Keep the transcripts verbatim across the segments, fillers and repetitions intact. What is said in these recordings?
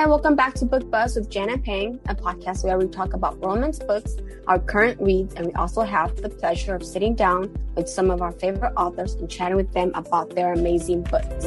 and welcome back to Book Buzz with Janet Payne, a podcast where we talk about romance books, our current reads, and we also have the pleasure of sitting down with some of our favorite authors and chatting with them about their amazing books.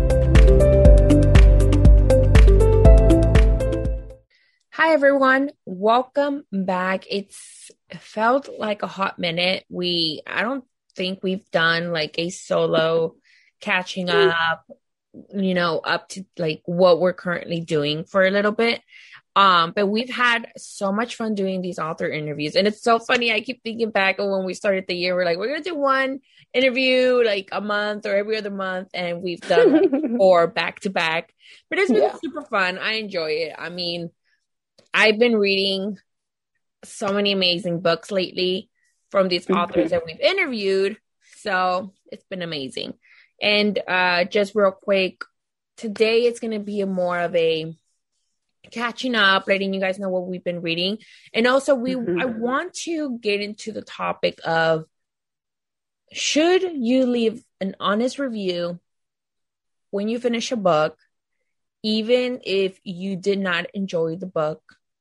Hi, everyone. Welcome back. It's it felt like a hot minute. We, I don't think we've done like a solo catching up, you know, up to like what we're currently doing for a little bit. Um, but we've had so much fun doing these author interviews. And it's so funny. I keep thinking back of when we started the year. We're like, we're going to do one interview like a month or every other month. And we've done like four back to back. But it's been yeah. super fun. I enjoy it. I mean, I've been reading so many amazing books lately from these mm-hmm. authors that we've interviewed. So it's been amazing. And uh, just real quick, today it's going to be a more of a catching up, letting you guys know what we've been reading. And also, we mm-hmm. I want to get into the topic of, should you leave an honest review when you finish a book, even if you did not enjoy the book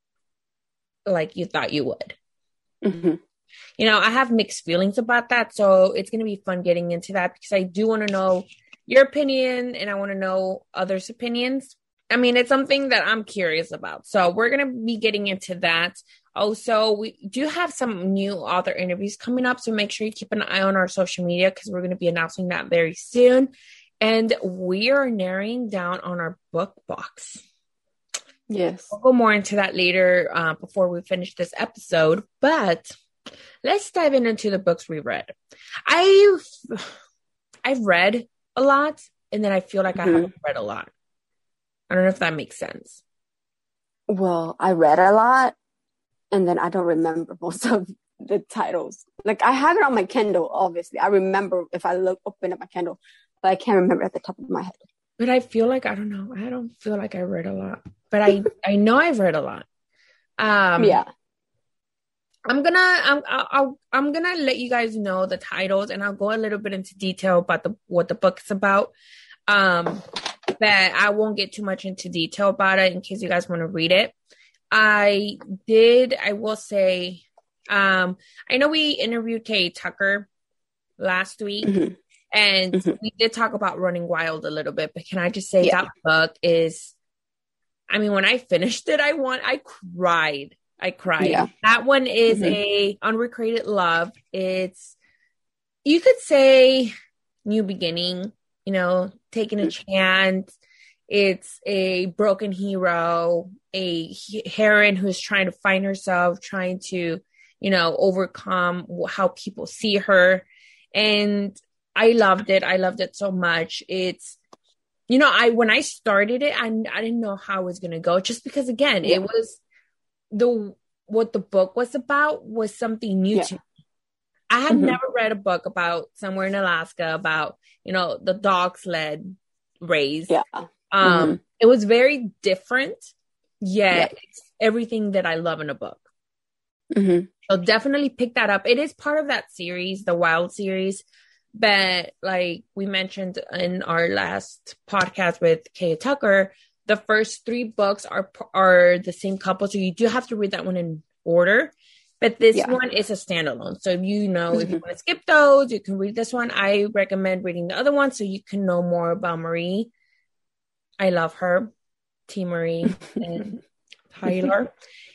like you thought you would? Mm-hmm. You know, I have mixed feelings about that. So it's going to be fun getting into that because I do want to know your opinion and I want to know others' opinions. I mean, it's something that I'm curious about. So we're going to be getting into that. Also, we do have some new author interviews coming up. So make sure you keep an eye on our social media because we're going to be announcing that very soon. And we are narrowing down on our book box. Yes. We'll go more into that later uh, before we finish this episode. But let's dive in into the books we read. I've I've read a lot, and then I feel like mm-hmm. I haven't read a lot. I don't know if that makes sense. Well, I read a lot, and then I don't remember most of the titles. Like, I have it on my Kindle, obviously. I remember if I look open at my Kindle, but I can't remember at the top of my head. But I feel like, I don't know. I don't feel like I read a lot. But I, I know I've read a lot. Um, yeah. I'm gonna I'm I'll, I'm gonna let you guys know the titles, and I'll go a little bit into detail about the what the book's about. Um, but I won't get too much into detail about it in case you guys want to read it. I did. I will say, um, I know we interviewed Kay Tucker last week, mm-hmm. and mm-hmm. we did talk about Running Wild a little bit. But can I just say yeah. that book is? I mean, when I finished it, I want I cried. I cried. Yeah. That one is mm-hmm. a unrequited love. It's, you could say, new beginning, you know, taking a chance. It's a broken hero, a heroine who's trying to find herself, trying to, you know, overcome how people see her. And I loved it. I loved it so much. It's, you know, I, when I started it, I, I didn't know how it was going to go, just because, again, yeah. it was, the what the book was about was something new yeah. to me. I had mm-hmm. never read a book about somewhere in Alaska about, you know, the dog sled race. Yeah. Um, mm-hmm. It was very different, yet yeah. it's everything that I love in a book. Mm-hmm. So definitely pick that up. It is part of that series, the Wild series. But like we mentioned in our last podcast with Kay Tucker, the first three books are are the same couple, so you do have to read that one in order. But this yeah. one is a standalone. So if you know, mm-hmm. if you want to skip those, you can read this one. I recommend reading the other one so you can know more about Marie. I love her, T. Marie and Tyler.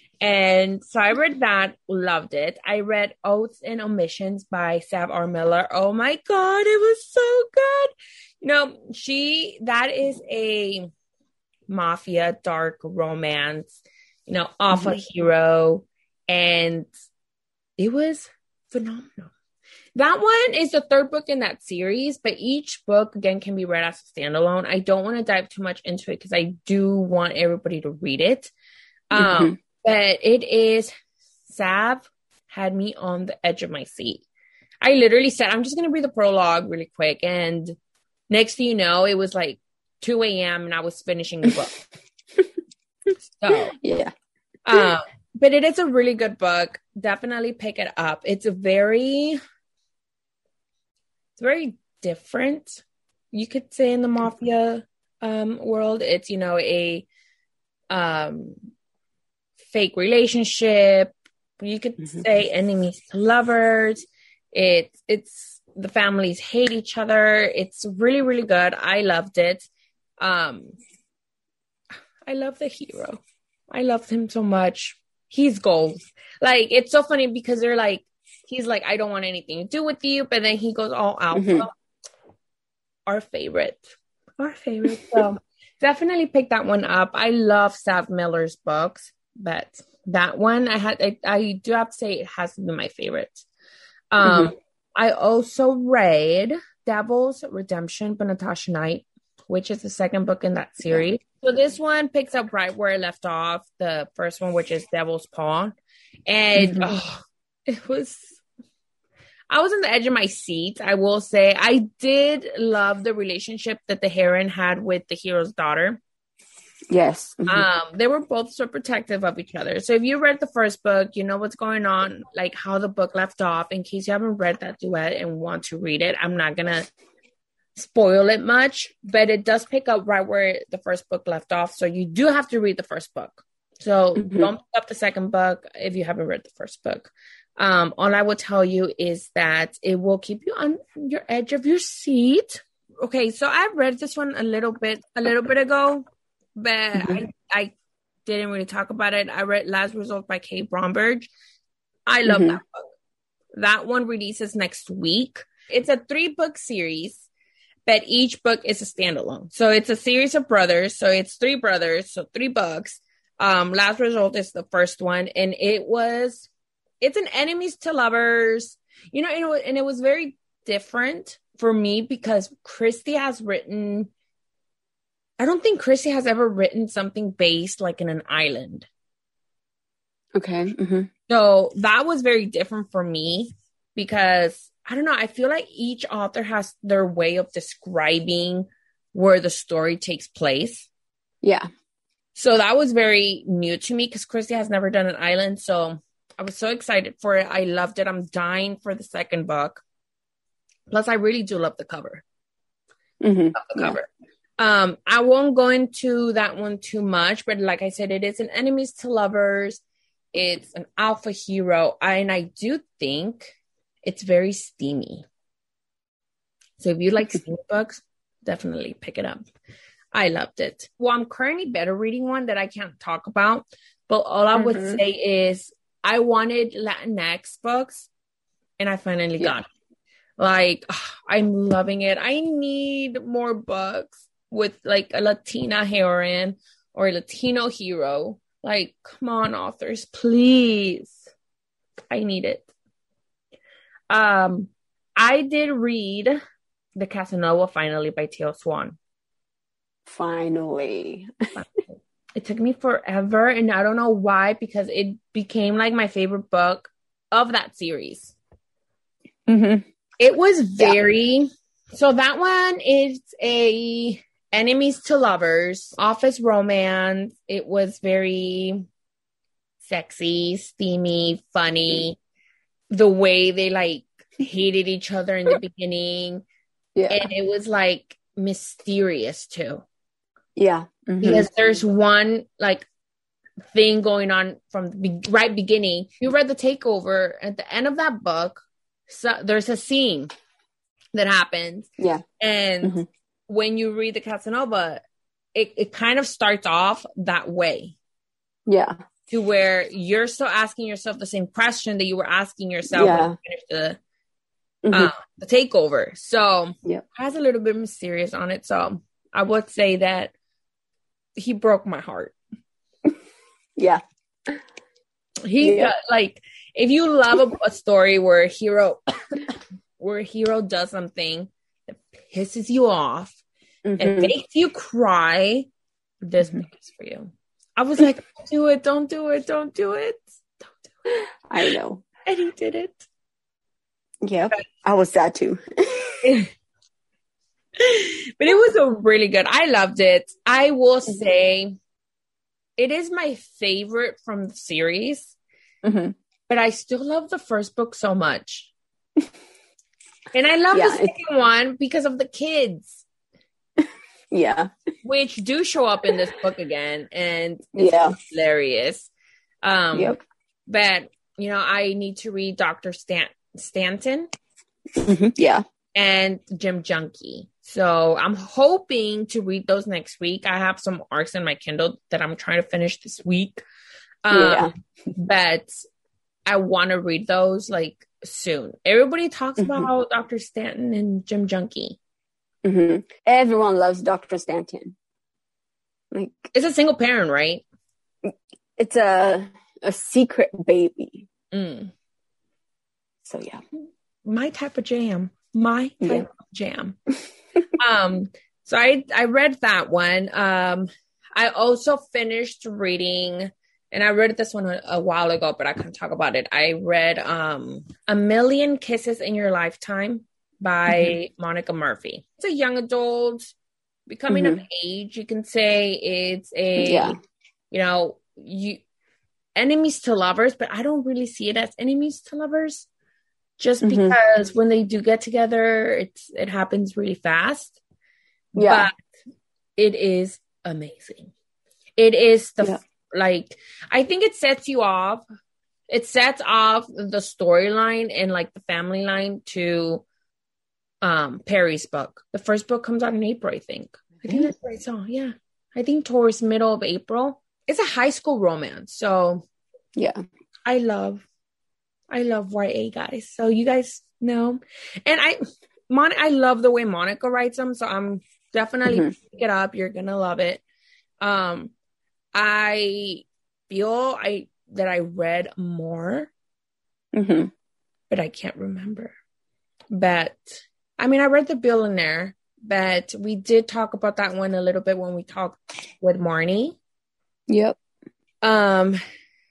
And so I read that, loved it. I read Oaths and Omissions by Sav R. Miller. Oh my God, it was so good. You know, she, that is a mafia, dark romance, you know, off a mm-hmm. hero, and it was phenomenal. That one is the third book in that series, but each book again can be read as a standalone. I don't want to dive too much into it because I do want everybody to read it. Mm-hmm. Um, but it is, Sav had me on the edge of my seat. I literally said, I'm just going to read the prologue really quick, and next thing you know, it was like two a.m. and I was finishing the book. So, yeah. Um, but it is a really good book. Definitely pick it up. It's a very, it's very different, you could say, in the mafia um, world. It's, you know, a um, fake relationship. You could mm-hmm. say enemies to lovers. It's it's the families hate each other. It's really, really good. I loved it. Um, I love the hero. I loved him so much. He's gold. Like, it's so funny because they're like, he's like, I don't want anything to do with you. But then he goes all alpha. Mm-hmm. Our favorite. Our favorite. So definitely pick that one up. I love Sav Miller's books, but that one I had, I, I do have to say it has to be my favorite. Um, mm-hmm. I also read Devil's Redemption by Natasha Knight, which is the second book in that series. So this one picks up right where I left off, the first one, which is Devil's Paw. And mm-hmm. oh, it was, I was on the edge of my seat. I will say I did love the relationship that the heroine had with the hero's daughter. Yes. Mm-hmm. Um, they were both so protective of each other. So if you read the first book, you know what's going on, like how the book left off. In case you haven't read that duet and want to read it, I'm not going to spoil it much, but it does pick up right where the first book left off. So you do have to read the first book. So mm-hmm. don't pick up the second book if you haven't read the first book. Um, all I will tell you is that it will keep you on your edge of your seat. Okay, so I read this one a little bit, a little bit ago, but mm-hmm. I, I didn't really talk about it. I read Last Result by Kate Bromberg. I love mm-hmm. that book. That one releases next week. It's a three-book series, but each book is a standalone. So it's a series of brothers. So it's three brothers, so three books. Um, Last Result is the first one, and it was, it's an enemies to lovers, you know, and it was, and it was very different for me because Christy has written, I don't think Christy has ever written something based like in an island. Okay. Mm-hmm. So that was very different for me because I don't know, I feel like each author has their way of describing where the story takes place. Yeah. So that was very new to me because Christy has never done an island. So I was so excited for it. I loved it. I'm dying for the second book. Plus, I really do love the cover. Mm-hmm. Love the cover. Yeah. Um, I won't go into that one too much, but like I said, it is an enemies to lovers. It's an alpha hero. And I do think it's very steamy. So if you like steamy books, definitely pick it up. I loved it. Well, I'm currently better reading one that I can't talk about, but all I mm-hmm. would say is I wanted Latinx books and I finally yeah. got it. Like, ugh, I'm loving it. I need more books with like a Latina heroine or a Latino hero. Like, come on, authors, please. I need it. Um, I did read The Casanova finally by Teal Swan. Finally. It took me forever, and I don't know why, because it became like my favorite book of that series. Mm-hmm. It was very... Yeah. So that one is a enemies to lovers, office romance. It was very sexy, steamy, funny. The way they like hated each other in the beginning. Yeah. And it was like mysterious too. Yeah. Mm-hmm. Because there's one like thing going on from the be- right beginning. You read The Takeover. At the end of that book, so there's a scene that happens. Yeah. And mm-hmm. when you read The Casanova, it, it kind of starts off that way. Yeah. To where you're still asking yourself the same question that you were asking yourself yeah. when you finished the, mm-hmm. uh, the Takeover. So yeah. it has a little bit mysterious on it. So I would say that he broke my heart. Yeah. He yeah. uh, like, if you love a, a story where a hero, where a hero does something that pisses you off mm-hmm. and makes you cry, this book is for you. I was like, don't do it, don't do it, don't do it. Don't do it. I know. And he did it. Yeah, I was sad too. But it was a really good. I loved it. I will say it is my favorite from the series, mm-hmm. but I still love the first book so much. And I love yeah, the second one because of the kids. Yeah. which do show up in this book again, and it's Yeah. hilarious. Um, Yep. but you know, I need to read Doctor Stan- Stanton Mhm. Yeah. and Jim Junkie. So I'm hoping to read those next week. I have some arcs in my Kindle that I'm trying to finish this week. Um, Yeah. but I want to read those like soon. Everybody talks Mhm. about Doctor Stanton and Jim Junkie. Mhm. Everyone loves Doctor Stanton. Like, It's a single parent, right? it's a a secret baby. Mm. So yeah. My type of jam. My type Yeah. of jam. um, so I I read that one. Um, I also finished reading, and I read this one a, a while ago, but I can't talk about it. I read um A Million Kisses in Your Lifetime by Monica Murphy. It's a young adult becoming Mhm. of age. You can say it's a Yeah. you know you enemies to lovers, but I don't really see it as enemies to lovers. Just Mhm. because when they do get together, it's it happens really fast. Yeah. But it is amazing. It is the Yeah. like I think it sets you off. It sets off the storyline and like the family line to um Perry's book. The first book comes out in April, I think. I think that's what I saw. Yeah. I think towards middle of April. It's a high school romance. So Yeah. I love I love Y A guys. So you guys know. And I Mon I love the way Monica writes them. So I'm definitely Mhm. pick it up. You're gonna love it. Um I feel I that I read more, Mhm. but I can't remember. But I mean I read The Billionaire, but we did talk about that one a little bit when we talked with Marnie. Yep. Um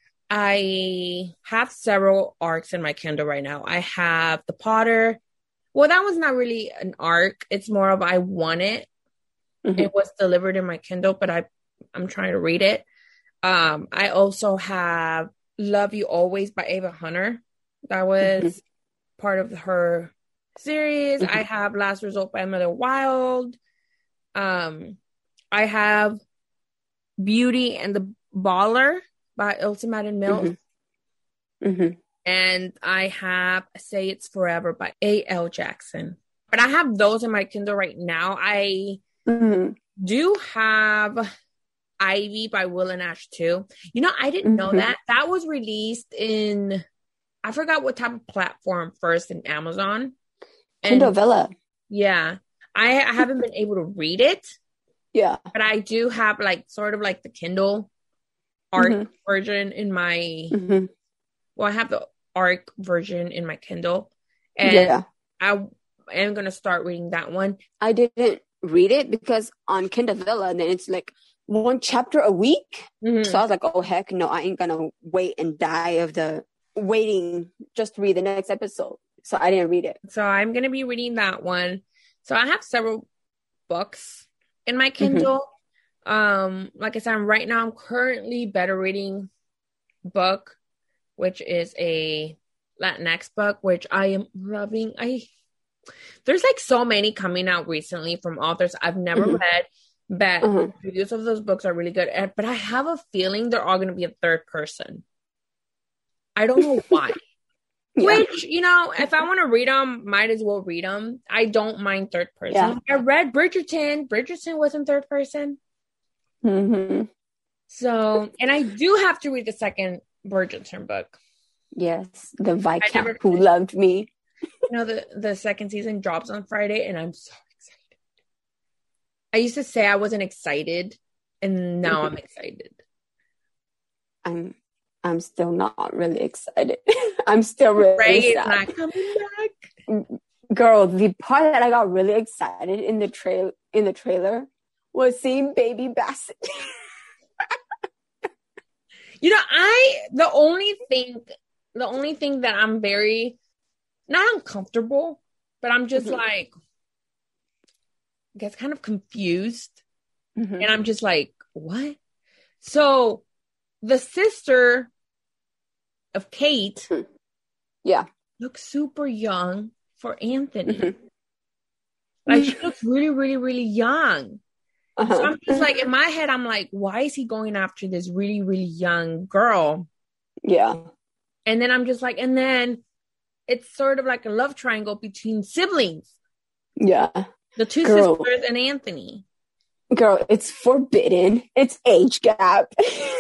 I have several arcs in my Kindle right now. I have The Potter. Well, that was not really an arc. It's more of I want it. Mhm. It was delivered in my Kindle, but I I'm trying to read it. Um, I also have Love You Always by Ava Hunter. That was Mhm. part of her series. Mhm. I have Last Resort by Mother Wild. Um, I have Beauty and the Baller by Ilse Madden Mills. Mhm. Mhm. And I have Say It's Forever by A L Jackson. But I have those in my Kindle right now. I Mhm. do have Ivy by Will and Ash too. You know, I didn't know Mhm. that. That was released in, I forgot what type of platform first, in Amazon. Kindle And Villa. yeah, I, I haven't been able to read it, Yeah. but I do have like sort of like the Kindle ARC Mhm. version in my, Mhm. well, I have the ARC version in my Kindle. And Yeah. I am going to start reading that one. I didn't read it because on Kindle Villa, then it's like one chapter a week. Mhm. So I was like, oh, heck no, I ain't gonna wait and die of the waiting just to read the next episode. So I didn't read it. So I'm going to be reading that one. So I have several books in my Kindle. Mm-hmm. Um, like I said, I'm, right now I'm currently better reading book, which is a Latinx book, which I am loving. I There's like so many coming out recently from authors I've never mm-hmm. read, but uh-huh. reviews of those books are really good. But I have a feeling they're all going to be a third person. I don't know why. Yeah. Which, you know, if I want to read them, might as well read them. I don't mind third person. Yeah. I read Bridgerton. Bridgerton wasn't third person. Mm-hmm. So, and I do have to read the second Bridgerton book. Yes, the Viscount Who Loved Me. You know, the, the second season drops on Friday, and I'm so excited. I used to say I wasn't excited, and now I'm excited. I'm I'm still not really excited. I'm still really Ray sad. Is not coming back. Girl, the part that I got really excited in the trail in the trailer was seeing Baby Bassett. You know, I the only thing the only thing that I'm very not uncomfortable, but I'm just mm-hmm. like I guess kind of confused. Mm-hmm. And I'm just like, what? So the sister of Kate, yeah, looks super young for Anthony. Mm-hmm. Like she looks really, really, really young. So Uh-huh. I'm just like, in my head, I'm like, why is he going after this really, really young girl? Yeah. And then I'm just like, and then it's sort of like a love triangle between siblings, Yeah. the two Girl, sisters and Anthony. girl, it's forbidden. It's age gap.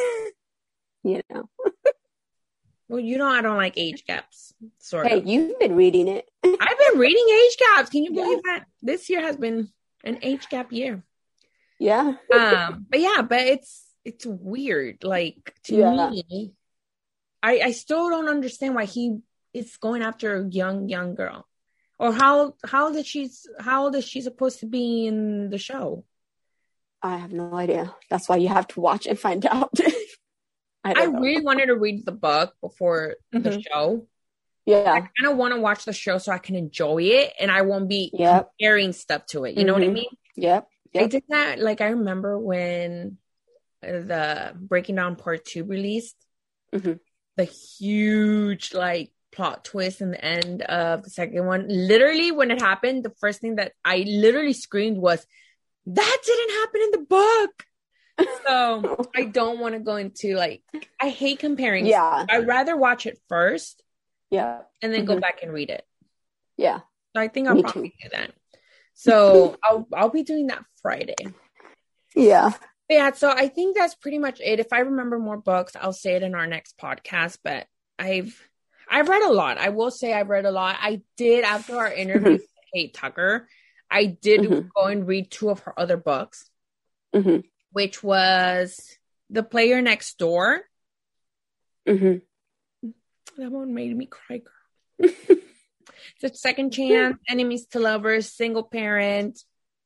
You know. Well, you know, I don't like age gaps, sort Hey, of. you've been reading it. I've been reading age gaps. Can you Yeah. believe that? This year has been an age gap year. Yeah. Um, but yeah, but it's it's weird. Like to Yeah. me, I I still don't understand why he is going after a young young girl, or how how did she's how old is she supposed to be in the show? I have no idea. That's why you have to watch and find out. I I don't know. really wanted to read the book before the Mhm. show. I Yeah. kind of want to watch the show so I can enjoy it and I won't be Yep. comparing stuff to it. You know what I Mhm. mean? Yep. I Yep. did that. Like I remember when the Breaking Down Part Two released, Mhm. the huge like plot twist in the end of the second one. Literally, when it happened, the first thing that I literally screamed was, "That didn't happen in the book." So I don't want to go into like I hate comparing. Yeah. I'd rather watch it first Yeah. and then go Mhm. back and read it. Yeah. So I think I'll Me probably too. do that. So I'll I'll be doing that Friday. Yeah. But yeah, so I think that's pretty much it. If I remember more books, I'll say it in our next podcast. But I've I've read a lot. I will say I've read a lot. I did after our interview Mhm. with Kate Tucker, I did Mhm. go and read two of her other books, Mhm. which was The Player Next Door. Mhm. That one made me cry, girl. The Second Chance, Enemies to Lovers, Single Parent.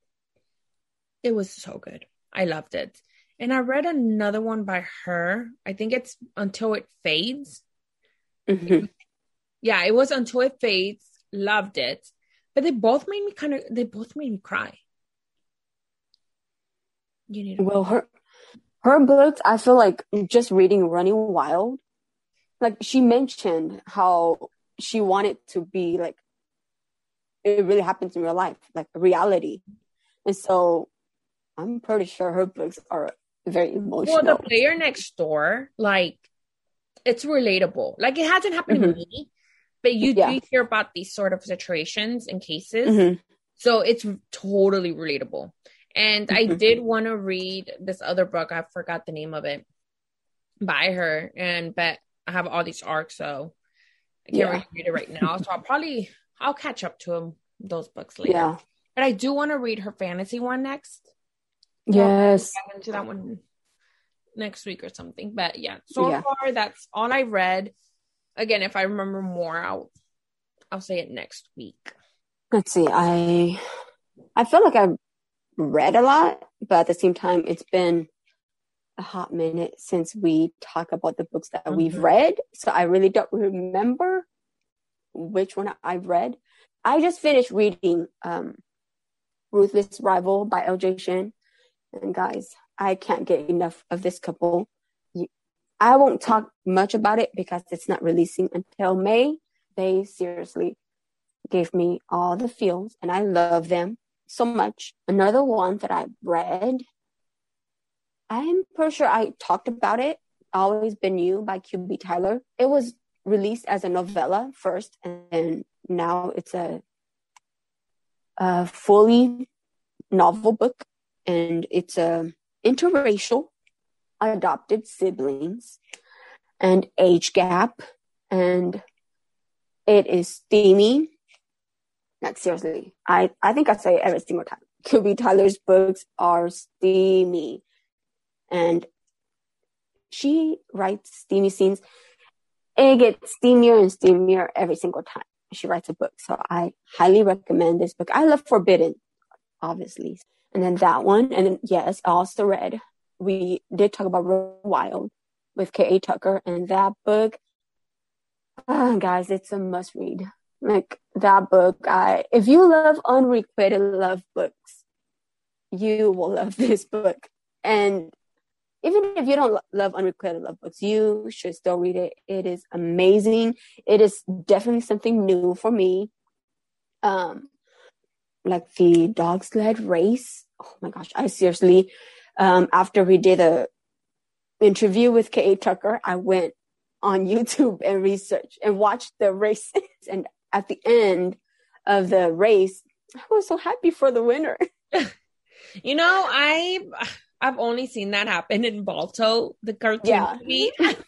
It was so good. I loved it. And I read another one by her. I think it's Until It Fades. Mhm. Yeah, it was Until It Fades. Loved it. But they both made me kind of, they both made me cry. You need to Well, her her books, I feel like just reading Running Wild, like she mentioned how she wanted to be like it really happens in real life, like reality. And so I'm pretty sure her books are very Well, The emotional. Player Next Door, like, it's relatable. Like, it hasn't happened Mhm. to me, but you Yeah. do hear about these sort of situations and cases. Mhm. So it's totally relatable. And I Mhm. did want to read this other book. I forgot the name of it by her. And but I have all these arcs, so I can't Yeah. really read it right now. So I'll probably I'll catch up to them, those books later. Yeah. But I do want to read her fantasy one next. So Yes. I'll get into that one next week or something. But yeah, so Yeah. far that's all I read. Again, if I remember more, I'll I'll say it next week. Let's see. I I feel like I've read a lot, but at the same time, it's been a hot minute since we talk about the books that we've Mhm. read. So I really don't remember which one I've read. I just finished reading um, Ruthless Rival by L J Shin. And guys, I can't get enough of this couple. I won't talk much about it because it's not releasing until May. They seriously gave me all the feels and I love them so much. Another one that I read, I'm pretty sure I talked about it, Always Been You by Q B Tyler. It was released as a novella first, and now it's a, a fully novel book, and it's a interracial, adopted siblings, and age gap, and it is steamy. Like seriously, I, I think I say it every single time. Q B Tyler's books are steamy. And she writes steamy scenes. And it gets steamier and steamier every single time she writes a book. So I highly recommend this book. I love Forbidden, obviously. And then that one. And then, yes, I also read. We did talk about Running Wild with K A. Tucker. And that book, oh, guys, it's a must read. Like that book, I if you love unrequited love books, you will love this book. And even if you don't love unrequited love books, you should still read it. It is amazing. It is definitely something new for me. Um, like the dog sled race. oh my gosh, I seriously, um, after we did a interview with K A Tucker, I went on YouTube and researched and watched the races. And at the end of the race, I was so happy for the winner. You know, I I've only seen that happen in Balto, the cartoon Yeah. movie.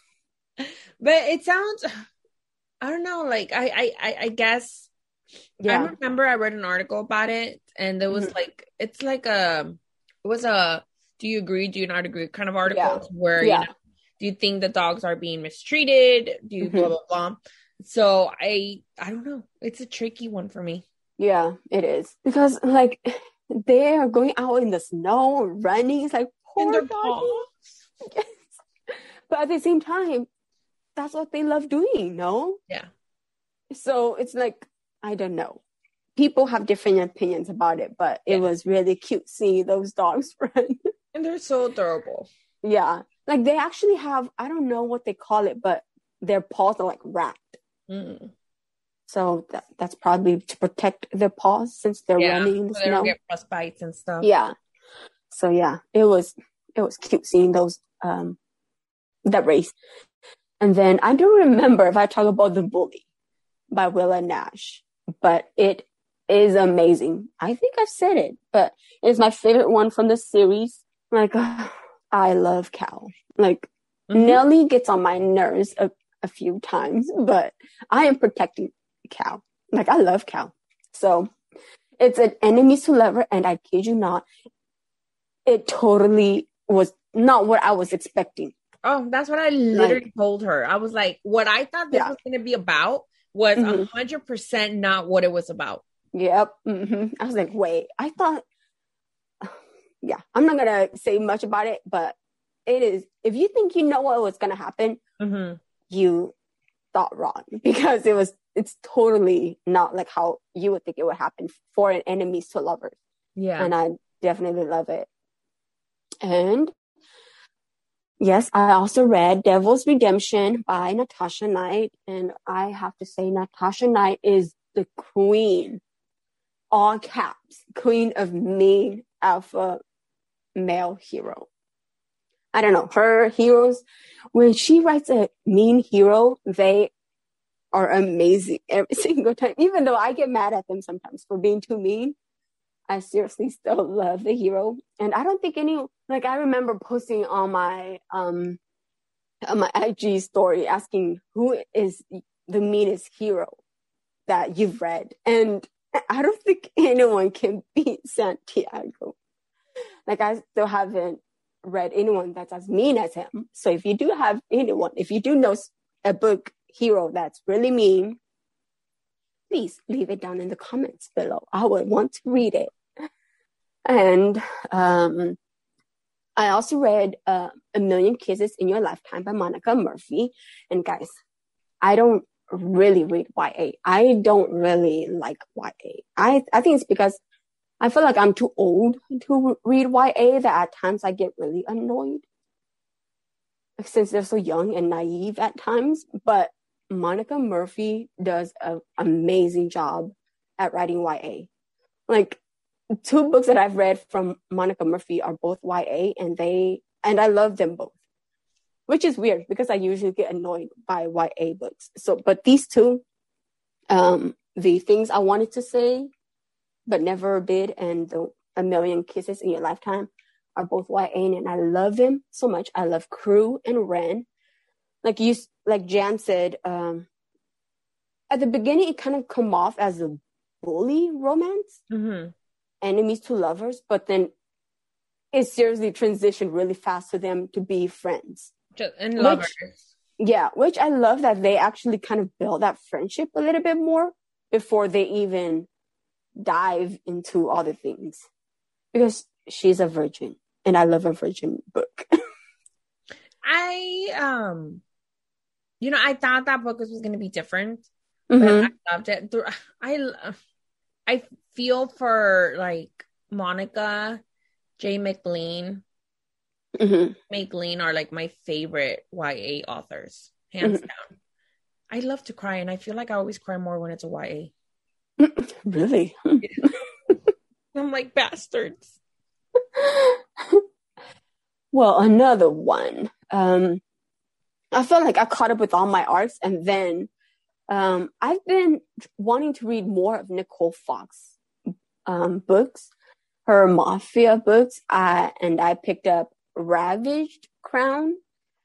But it sounds, I don't know, like I I I guess yeah. I remember I read an article about it, and there was mm-hmm. like it's like a it was a do you agree, do you not agree kind of article yeah. where yeah. you know, do you think the dogs are being mistreated? Do you mm-hmm. blah blah blah? So I I don't know. It's a tricky one for me. Yeah, it is. Because like they are going out in the snow, running. It's like poor doggies. Yes. But at the same time, that's what they love doing, no? Yeah. So it's like, I don't know. People have different opinions about it, but it yeah. was really cute seeing those dogs run. And they're so adorable. Yeah. Like they actually have, I don't know what they call it, but their paws are like wrapped. Mm. So that, that's probably to protect their paws since they're yeah, running in the so snow. They don't get frostbites and stuff. Yeah. So yeah, it was it was cute seeing those um that race. And then I don't remember if I talk about The Bully by Willa Nash, but it is amazing. I think I've said it, but it's my favorite one from the series. Like, uh, I love Cal. Like, mm-hmm. Nellie gets on my nerves a, a few times, but I am protecting Cal. Like, I love Cal. So, it's an enemies to lover, and I kid you not, it totally was not what I was expecting. Oh, that's what I literally like, told her. I was like, what I thought this yeah. was going to be about was mm-hmm. one hundred percent not what it was about. Yep. Mm-hmm. I was like, wait, I thought, yeah, I'm not going to say much about it, but it is, if you think you know what was going to happen, mm-hmm. you thought wrong, because it was, it's totally not like how you would think it would happen for an enemies to lovers. Yeah. And I definitely love it. And yes, I also read Devil's Redemption by Natasha Knight, and I have to say Natasha Knight is the queen, all caps, queen of mean alpha male hero. I don't know, her heroes, when she writes a mean hero, they are amazing every single time. Even though I get mad at them sometimes for being too mean, I seriously still love the hero. And I don't think any, like I remember posting on my, um, on my I G story asking who is the meanest hero that you've read. And I don't think anyone can beat Santiago. Like I still haven't read anyone that's as mean as him. So if you do have anyone, if you do know a book hero that's really mean, please leave it down in the comments below. I would want to read it. And um, I also read uh, A Million Kisses in Your Lifetime by Monica Murphy. And guys, I don't really read Y A. I don't really like Y A. I, I think it's because I feel like I'm too old to read Y A that at times I get really annoyed. Since they're so young and naive at times. But Monica Murphy does an amazing job at writing Y A. Like, two books that I've read from Monica Murphy are both Y A, and they, and I love them both, which is weird because I usually get annoyed by Y A books. So, but these two, um, The Things I Wanted to Say, but Never Did, and the A Million Kisses in Your Lifetime are both Y A, and I love them so much. I love Crew and Ren. Like you, like Jan said, um, at the beginning, it kind of come off as a bully romance, mm-hmm. enemies to lovers, but then it seriously transitioned really fast to them to be friends. Just, and lovers. Which, yeah, which I love that they actually kind of build that friendship a little bit more before they even dive into other things. Because she's a virgin, and I love a virgin book. I, um, you know, I thought that book was going to be different, mm-hmm. but I loved it. I, I feel for, like, Monica, J. McLean. Mm-hmm. McLean are, like, my favorite Y A authors, hands mm-hmm. down. I love to cry, and I feel like I always cry more when it's a Y A. Really? I'm like, bastards. Well, another one. Um, I felt like I caught up with all my arcs, and then um, I've been wanting to read more of Nicole Fox um, books, her mafia books, uh, and I picked up Ravaged Crown.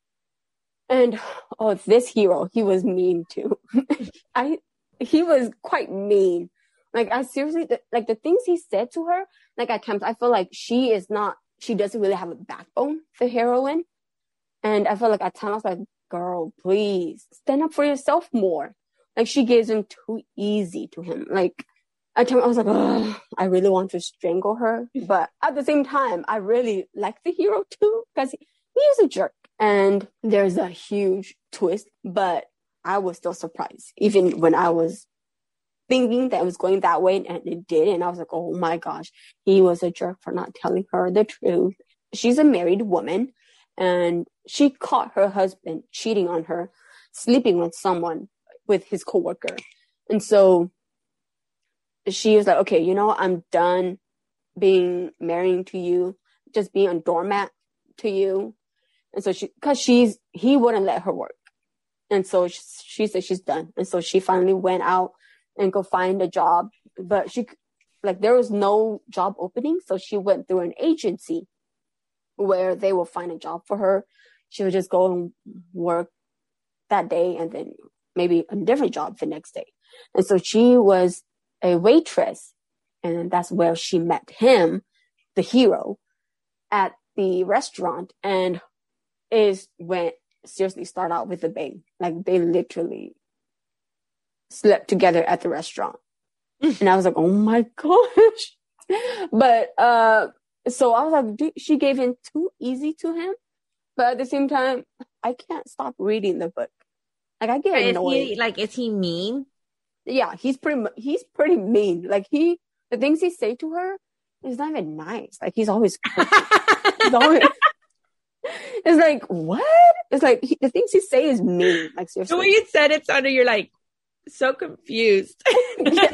And oh, this hero, he was mean too. I he was quite mean. Like I seriously, like the things he said to her, like at times I feel like she is not, she doesn't really have a backbone, the heroine. And I feel like at times I was like, girl, please stand up for yourself more. Like she gives him too easy to him. Like at times I was like, ugh, I really want to strangle her. But at the same time, I really like the hero too, because he, he is a jerk. And there's a huge twist, but I was still surprised, even when I was thinking that it was going that way, and it did. And I was like, oh my gosh, he was a jerk for not telling her the truth. She's a married woman, and she caught her husband cheating on her, sleeping with someone, with his coworker. And so she was like, okay, you know, I'm done being married to you, just being a doormat to you. And so she, cause she's, he wouldn't let her work. And so she, she said she's done. And so she finally went out and go find a job, but she, like, there was no job opening. So she went through an agency where they will find a job for her. She would just go and work that day and then maybe a different job the next day. And so she was a waitress, and that's where she met him, the hero, at the restaurant. And is when seriously start out with a bang. Like they literally slept together at the restaurant. And I was like, oh my gosh. But uh so I was like, dude, she gave in too easy to him. But at the same time, I can't stop reading the book. Like I get annoyed. Is he, like, is he mean? Yeah, he's pretty he's pretty mean. Like he the things he say to her is not even nice. Like he's always he's always it's like, what? It's like, he, the things he say is mean. Like, seriously. The way you said it sounded, you're like, so confused. yeah.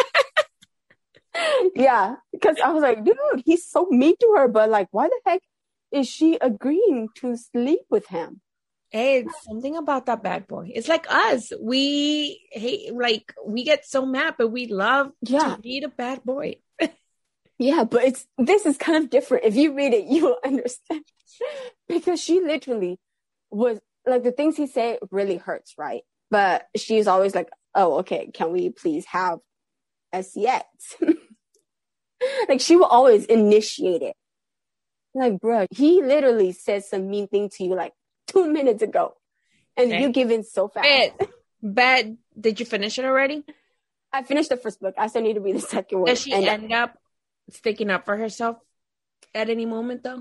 yeah. Because I was like, dude, he's so mean to her. But like, why the heck is she agreeing to sleep with him? Hey, it's something about that bad boy. It's like us. We hate, like, we get so mad, but we love yeah. to read a bad boy. Yeah, but it's this is kind of different. If you read it, you will understand. Because she literally was like, the things he said really hurts, right? But she's always like, oh, okay, can we please have S C X? Like she will always initiate it. Like, bro, he literally said some mean thing to you like two minutes ago, and okay. you give in so fast. Bad. Bad. Did you finish it already? I finished the first book. I still need to read the second one. Does she and end up sticking up for herself at any moment, though?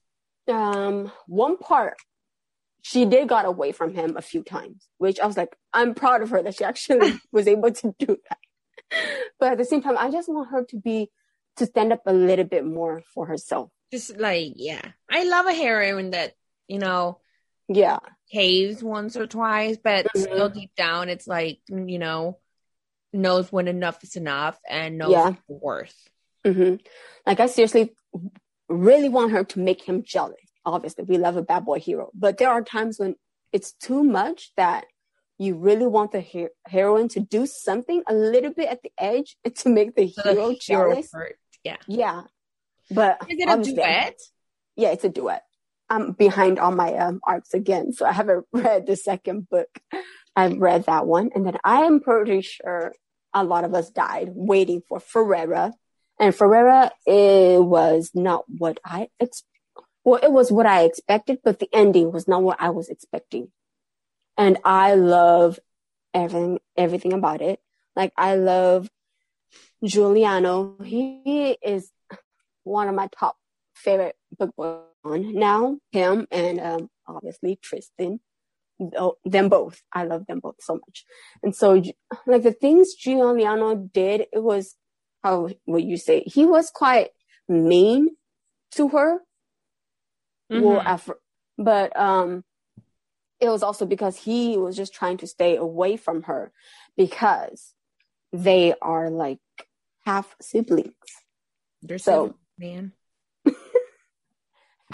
Um, one part, she did got away from him a few times, which I was like, I'm proud of her that she actually was able to do that. But at the same time, I just want her to be, to stand up a little bit more for herself. Just like, yeah. I love a heroine that, you know, yeah, caves once or twice, but mm-hmm. still deep down, it's like, you know, knows when enough is enough and knows yeah. the worth. Mm-hmm. Like, I seriously really want her to make him jealous. Obviously, we love a bad boy hero, but there are times when it's too much that you really want the her- heroine to do something a little bit at the edge and to make the hero the jealous. Hero yeah. Yeah. But is it a duet? Yeah, it's a duet. I'm behind on my um, arcs again, so I haven't read the second book. I've read that one, and then I am pretty sure a lot of us died waiting for Ferreira. And Ferreira, it was not what I ex- well, it was what I expected, but the ending was not what I was expecting. And I love everything, everything about it. Like, I love Giuliano. He is one of my top favorite book boys on now. Him and um, obviously Tristan. Them both. I love them both so much. And so, like, the things Giuliano did, it was, how would you say, he was quite mean to her. Mm-hmm. Well, after, but um, it was also because he was just trying to stay away from her because they are like half siblings. They're so, man.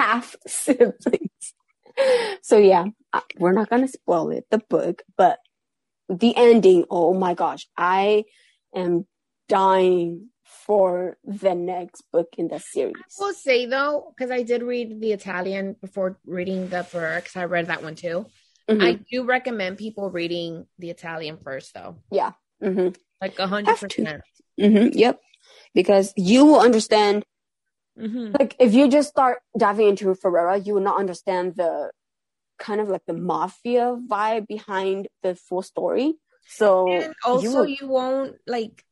half siblings. So yeah, we're not gonna spoil it, the book, but the ending, oh my gosh, I am dying for the next book in the series. I will say though, because I did read the Italian before reading the Ferrer, because I read that one too. Mm-hmm. I do recommend people reading the Italian first though. Yeah. Mm-hmm. Like a hundred percent. Mm-hmm. Yep. Because you will understand, mm-hmm. like if you just start diving into Ferrera, you will not understand the kind of like the mafia vibe behind the full story. So and also you, will... you won't like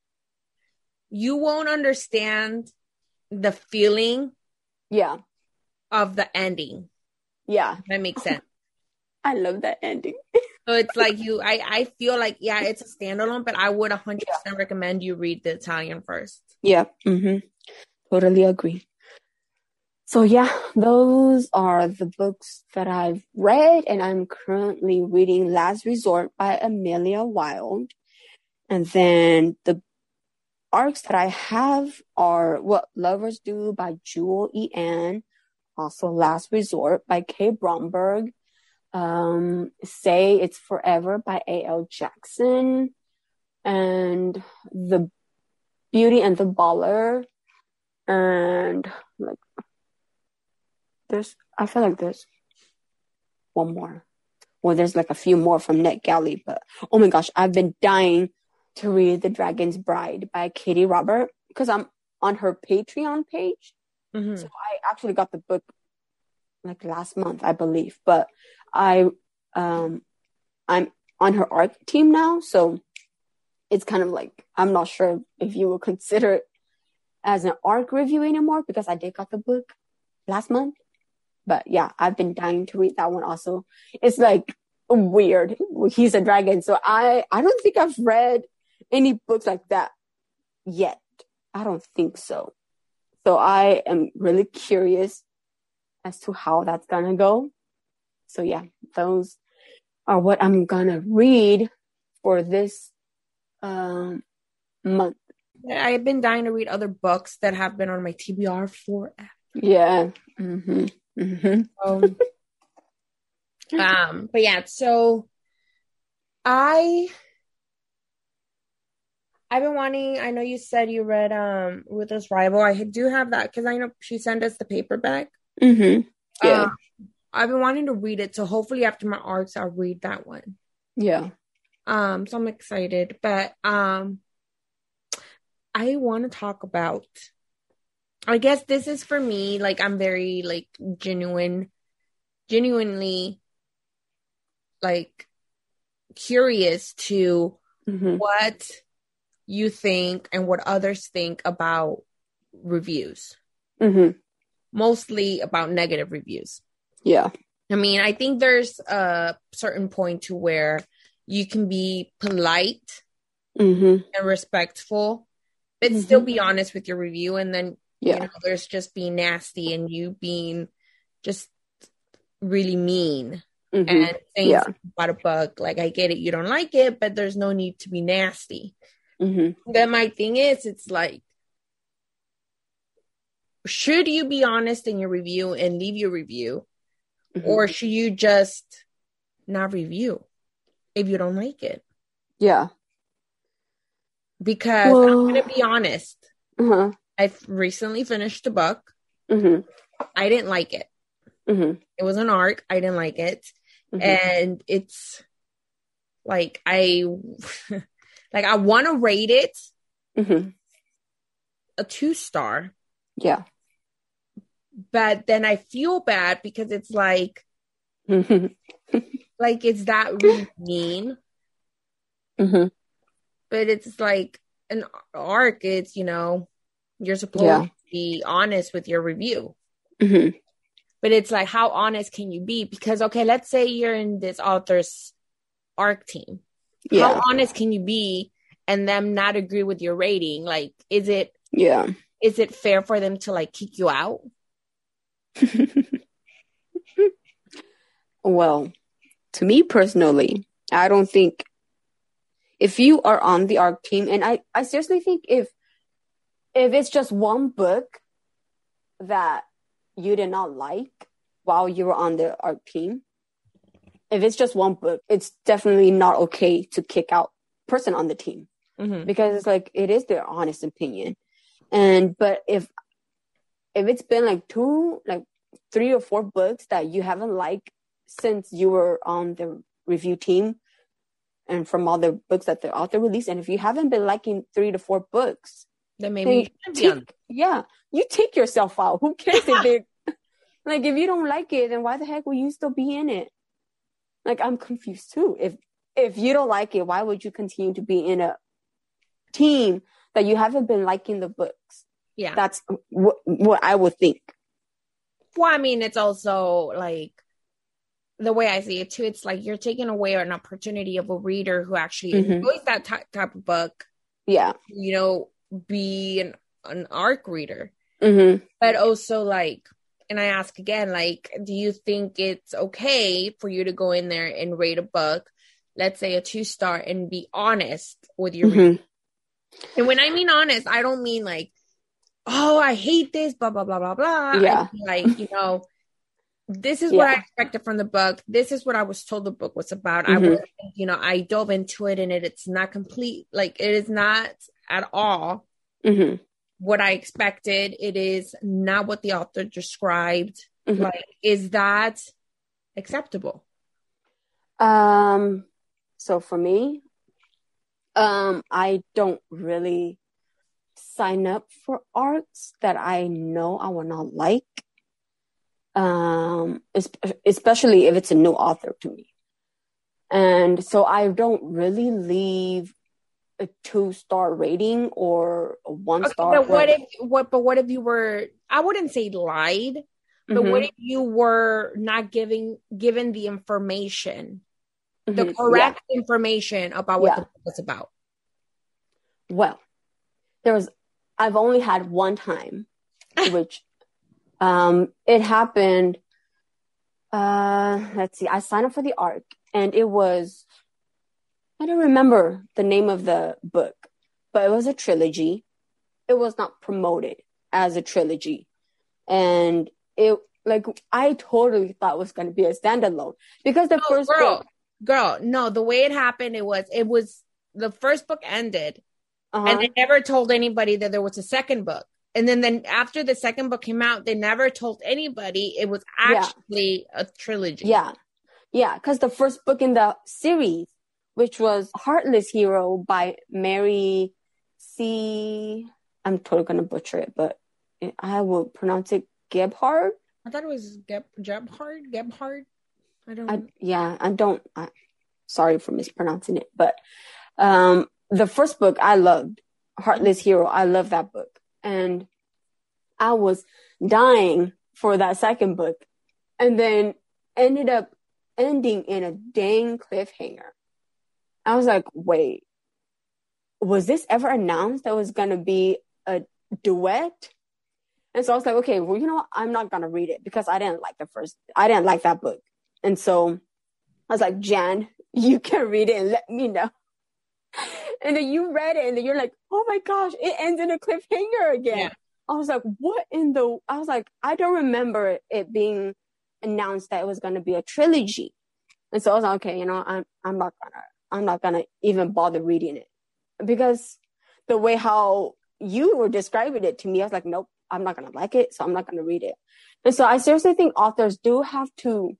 you won't understand the feeling yeah of the ending. Yeah. That makes sense. I love that ending. So it's like you I, I feel like yeah, it's a standalone, but I would one hundred percent yeah. recommend you read the Italian first. Yeah. Mm-hmm. Totally agree. So yeah, those are the books that I've read, and I'm currently reading Last Resort by Amelia Wilde. And then the arcs that I have are What Lovers Do by Jewel E. Ann, also Last Resort by Kay Bromberg, um, Say It's Forever by A L Jackson, and The Beauty and the Baller, and like there's I feel like there's one more. Well, there's like a few more from NetGalley, but oh my gosh, I've been dying to read The Dragon's Bride by Katie Robert because I'm on her Patreon page. Mm-hmm. So I actually got the book like last month, I believe, but I um I'm on her art team now, so it's kind of like I'm not sure if you will consider it as an arc review anymore because I did got the book last month. But yeah, I've been dying to read that one also. It's like weird. He's a dragon. So I, I don't think I've read any books like that yet. I don't think so. So I am really curious as to how that's going to go. So yeah, those are what I'm going to read for this um, month. I've been dying to read other books that have been on my T B R forever. Yeah. Mm-hmm. Mm-hmm. Um, um, but yeah, so I I've been wanting. I know you said you read um Ruthless Rival. I do have that because I know she sent us the paperback. Mm-hmm. Yeah, um, I've been wanting to read it, so hopefully after my arcs, I'll read that one. Yeah. Um. So I'm excited, but um, I want to talk about. I guess this is for me, like, I'm very, like, genuine, genuinely, like, curious to mm-hmm. what you think and what others think about reviews. Mm-hmm. Mostly about negative reviews. Yeah. I mean, I think there's a certain point to where you can be polite mm-hmm. and respectful, but mm-hmm. still be honest with your review, and then yeah. you know, there's just being nasty and you being just really mean mm-hmm. and saying yeah. about a book. Like, I get it, you don't like it, but there's no need to be nasty. Mm-hmm. Then my thing is, it's like, should you be honest in your review and leave your review? Mm-hmm. Or should you just not review if you don't like it? Yeah. Because well, I'm going to be honest. Uh-huh. I've recently finished a book. Mm-hmm. I didn't like it. Mm-hmm. It was an arc. I didn't like it. Mm-hmm. And it's like, I, like, I want to rate it mm-hmm. a two star. Yeah. But then I feel bad because it's like, mm-hmm. like, it's that really mean. Mm-hmm. But it's like an arc. It's, you know, you're supposed yeah. to be honest with your review. Mm-hmm. But it's like, how honest can you be? Because, okay, let's say you're in this author's arc team. Yeah. How honest can you be and them not agree with your rating? Like, is it, yeah. is it fair for them to, like, kick you out? Well, to me personally, I don't think if you are on the arc team, and I, I seriously think if if it's just one book that you did not like while you were on the art team, if it's just one book, it's definitely not okay to kick out person on the team, mm-hmm. because it's like, it is their honest opinion. And but if if it's been like two, like three or four books that you haven't liked since you were on the review team, and from all the books that the author released, and if you haven't been liking three to four books, then maybe then you take, yeah, you take yourself out. Who cares if they like, if you don't like it, then why the heck will you still be in it? Like, I'm confused too. If if you don't like it, why would you continue to be in a team that you haven't been liking the books? Yeah, that's what what I would think. Well, I mean, it's also like, the way I see it too, it's like you're taking away an opportunity of a reader who actually mm-hmm. enjoys that ty- type of book. Yeah, you know, be an an arc reader, mm-hmm. but also like. And I ask again, like, do you think it's okay for you to go in there and rate a book, let's say a two star, and be honest with your mm-hmm. reader? And when I mean honest, I don't mean like, oh, I hate this, blah, blah, blah, blah, blah. Yeah. I mean like, you know, this is yeah. what I expected from the book. This is what I was told the book was about. Mm-hmm. I was, you know, I dove into it and it, it's not complete. Like, it is not at all. Mm-hmm. what I expected. It is not what the author described. Mm-hmm. Like, is that acceptable? Um, so for me, um, I don't really sign up for arcs that I know I will not like. Um, especially if it's a new author to me. And so I don't really leave a two-star rating or a one-star. Okay, but what if what? But what if you were? I wouldn't say lied, but mm-hmm. what if you were not giving given the information, mm-hmm. the correct yeah. information about what yeah. the book was about? Well, there was. I've only had one time, which um, it happened. Uh, let's see. I signed up for the arc, and it was. I don't remember the name of the book, but it was a trilogy. It was not promoted as a trilogy. And it, like, I totally thought it was going to be a standalone because the no, first girl, book. Girl, no, the way it happened, it was, it was, the first book ended uh-huh. and they never told anybody that there was a second book. And then, then after the second book came out, they never told anybody it was actually yeah. a trilogy. Yeah. Yeah. Because the first book in the series, which was Heartless Hero by Mary C. I'm totally going to butcher it, but I will pronounce it Gebhard. I thought it was Geb Gebhard. Gebhard. I don't. I, yeah, I don't. I, sorry for mispronouncing it, but um, the first book I loved, Heartless Hero. I love that book, and I was dying for that second book, and then ended up ending in a dang cliffhanger. I was like, wait, was this ever announced that was going to be a duet? And so I was like, okay, well, you know what? I'm not going to read it because I didn't like the first, I didn't like that book. And so I was like, Jan, you can read it and let me know. And then you read it and then you're like, oh my gosh, it ends in a cliffhanger again. Yeah. I was like, what in the, I was like, I don't remember it being announced that it was going to be a trilogy. And so I was like, okay, you know, I'm, I'm not going to. I'm not going to even bother reading it because the way how you were describing it to me, I was like, nope, I'm not going to like it. So I'm not going to read it. And so I seriously think authors do have to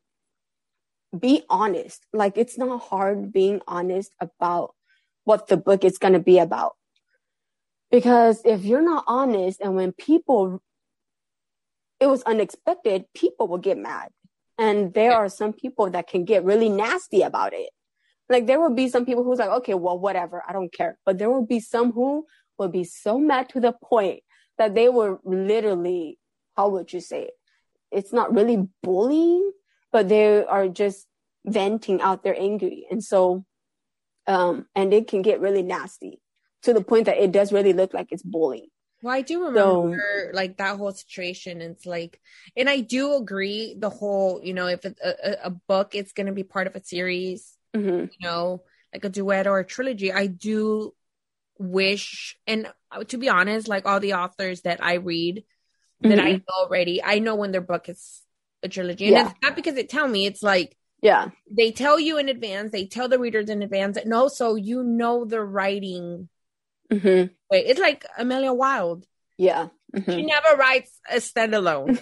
be honest. Like, it's not hard being honest about what the book is going to be about. Because if you're not honest and when people, it was unexpected, people will get mad. And there are some people that can get really nasty about it. Like, there will be some people who's like, okay, well, whatever, I don't care. But there will be some who will be so mad to the point that they were literally, how would you say it? It's not really bullying, but they are just venting out their anger. And so, um, and it can get really nasty to the point that it does really look like it's bullying. Well, I do remember so, like that whole situation. It's like, and I do agree the whole, you know, if it's a, a book, it's going to be part of a series. Mm-hmm. You know, like a duet or a trilogy. I do wish, and to be honest, like all the authors that I read, that Mm-hmm. I know already. I know when their book is a trilogy. And Yeah. it's not because they tell me, it's like Yeah. they tell you in advance, they tell the readers in advance, and also you know the writing Mm-hmm. way. It's like Amelia Wilde. Yeah. Mm-hmm. She never writes a standalone.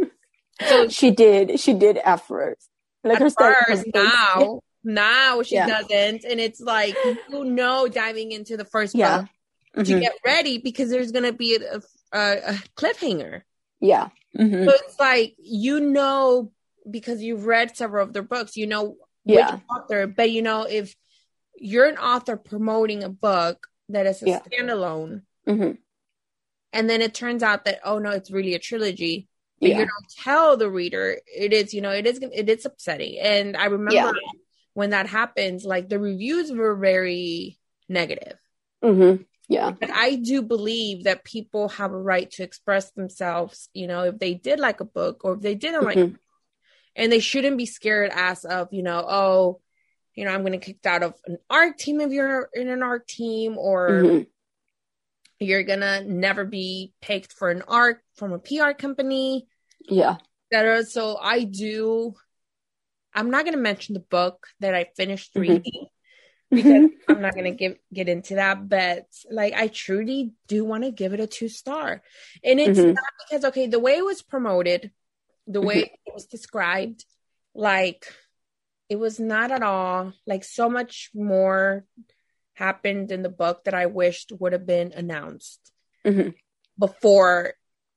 So she did. She did at first. Like at her stand- her first, first- now, now she Yeah. doesn't. And it's like, you know, diving into the first Yeah. book Mm-hmm. to get ready because there's going to be a, a, a cliffhanger. Yeah. Mm-hmm. So it's like, you know, because you've read several of their books, you know Yeah. which author, but you know, if you're an author promoting a book that is a Yeah. standalone, Mm-hmm. and then it turns out that, oh no, it's really a trilogy, but Yeah. you don't tell the reader, it is, you know, it is, it is upsetting. And I remember Yeah. when that happens, like the reviews were very negative. Mm-hmm. Yeah. But I do believe that people have a right to express themselves, you know, if they did like a book or if they didn't like Mm-hmm. a book. And they shouldn't be scared as of, you know, oh, you know, I'm going to kicked out of an art team if you're in an art team, or Mm-hmm. you're going to never be picked for an art from a P R company. Yeah. That so I do, I'm not going to mention the book that I finished reading. Mm-hmm. Because I'm not going to give get into that, but like I truly do want to give it a two star. And it's mm-hmm. not because, okay, the way it was promoted, the way mm-hmm. it was described, like it was not at all, like so much more happened in the book that I wished would have been announced mm-hmm. before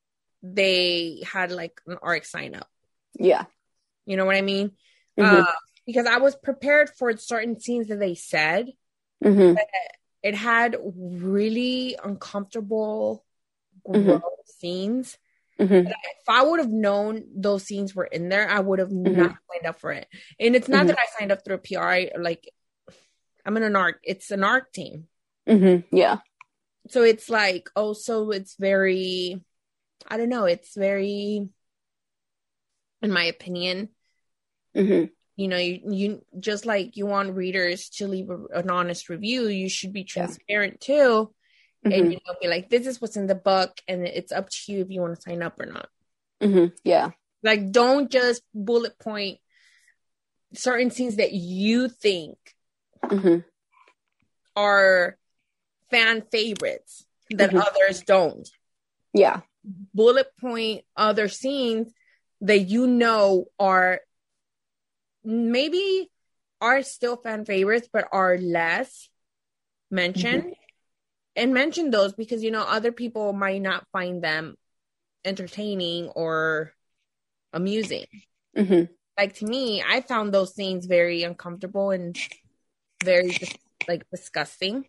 they had like an ARC sign up. Yeah. You know what I mean? Mm-hmm. Uh, because I was prepared for certain scenes that they said. Mm-hmm. But it had really uncomfortable, gross mm-hmm. scenes. Mm-hmm. If I would have known those scenes were in there, I would have mm-hmm. not signed up for it. And it's not mm-hmm. that I signed up through a P R. I, like, I'm in an ARC. It's an ARC team. Mm-hmm. Yeah. So it's like, oh, so it's very, I don't know. It's very, in my opinion, mm-hmm. you know, you, you just like you want readers to leave a, an honest review, you should be transparent yeah. too. Mm-hmm. And, you know, be like, this is what's in the book, and it's up to you if you want to sign up or not. Mm-hmm. Yeah. Like, don't just bullet point certain scenes that you think mm-hmm. are fan favorites that mm-hmm. others don't. Yeah. Bullet point other scenes that you know are maybe are still fan favorites, but are less mentioned. Mm-hmm. And mention those because, you know, other people might not find them entertaining or amusing. Mm-hmm. Like, to me, I found those scenes very uncomfortable and very, just, like, disgusting.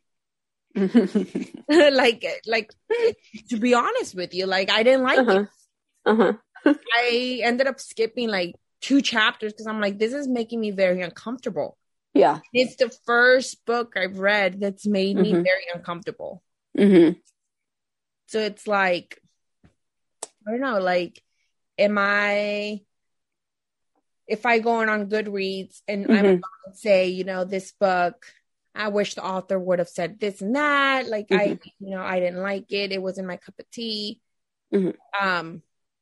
like, like to be honest with you, like, I didn't like uh-huh. it. Uh-huh. I ended up skipping, like, two chapters because I'm like, this is making me very uncomfortable. Yeah. It's the first book I've read that's made me mm-hmm. very uncomfortable. Mm-hmm. So it's like, I don't know, like, am I, if I go on, on Goodreads and mm-hmm. I'm going to say, you know, this book, I wish the author would have said this and that. Like, mm-hmm. I, you know, I didn't like it. It wasn't my cup of tea. Mm-hmm. Um,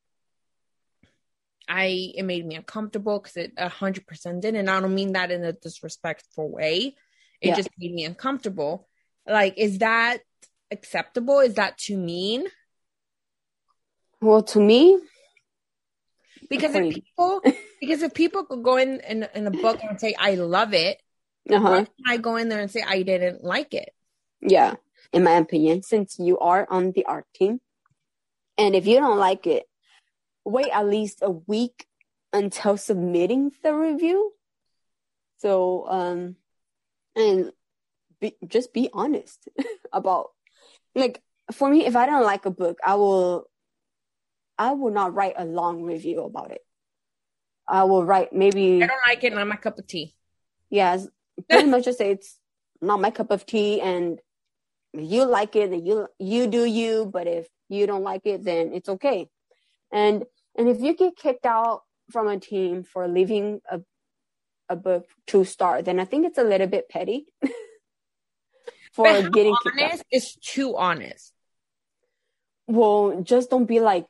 I it made me uncomfortable because it a hundred percent did, and I don't mean that in a disrespectful way. It yeah. just made me uncomfortable. Like, is that acceptable? Is that too mean? Well, to me, because if people because if people could go in, in in a book and say I love it, uh-huh. why can I go in there and say I didn't like it? Yeah, in my opinion, since you are on the art team, and if you don't like it, wait at least a week until submitting the review. So, um, and be, just be honest about, like, for me, if I don't like a book, I will, I will not write a long review about it. I will write maybe. I don't like it, not my cup of tea. Yes, pretty much just say it's not my cup of tea, and if you like it, then you you do you. But if you don't like it, then it's okay. And and if you get kicked out from a team for leaving a a book two star, then I think it's a little bit petty. for but getting kicked out. It's too honest. Well, just don't be like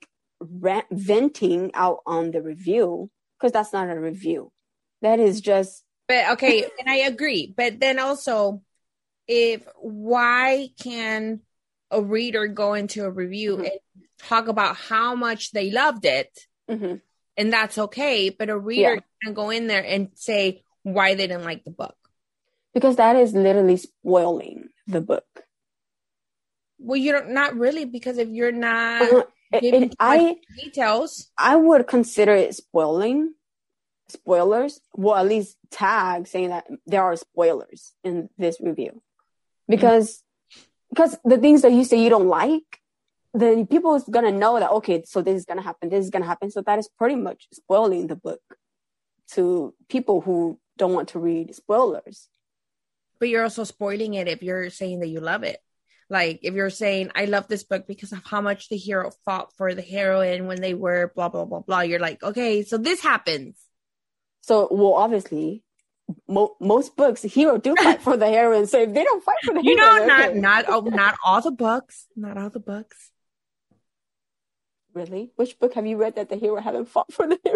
rant, venting out on the review, because that's not a review. That is just. But okay, and I agree. But then also, if why can a reader go into a review mm-hmm. and talk about how much they loved it, mm-hmm. and that's okay, but a reader yeah. can go in there and say why they didn't like the book. Because that is literally spoiling the book. Well, you're not really, because if you're not uh, giving it, I, details, I would consider it spoiling. Spoilers. Well, at least tag saying that there are spoilers in this review, because mm-hmm. because the things that you say you don't like, then people is gonna know that okay, so this is gonna happen, this is gonna happen. So that is pretty much spoiling the book to people who don't want to read spoilers. But you're also spoiling it if you're saying that you love it. Like if you're saying, I love this book because of how much the hero fought for the heroine when they were blah, blah, blah, blah. You're like, okay, so this happens. So, well, obviously, mo- most books, the hero do fight for the heroine. So if they don't fight for the you heroine... You know, not, okay. not, oh, not all the books. Not all the books. Really? Which book have you read that the hero haven't fought for the heroine?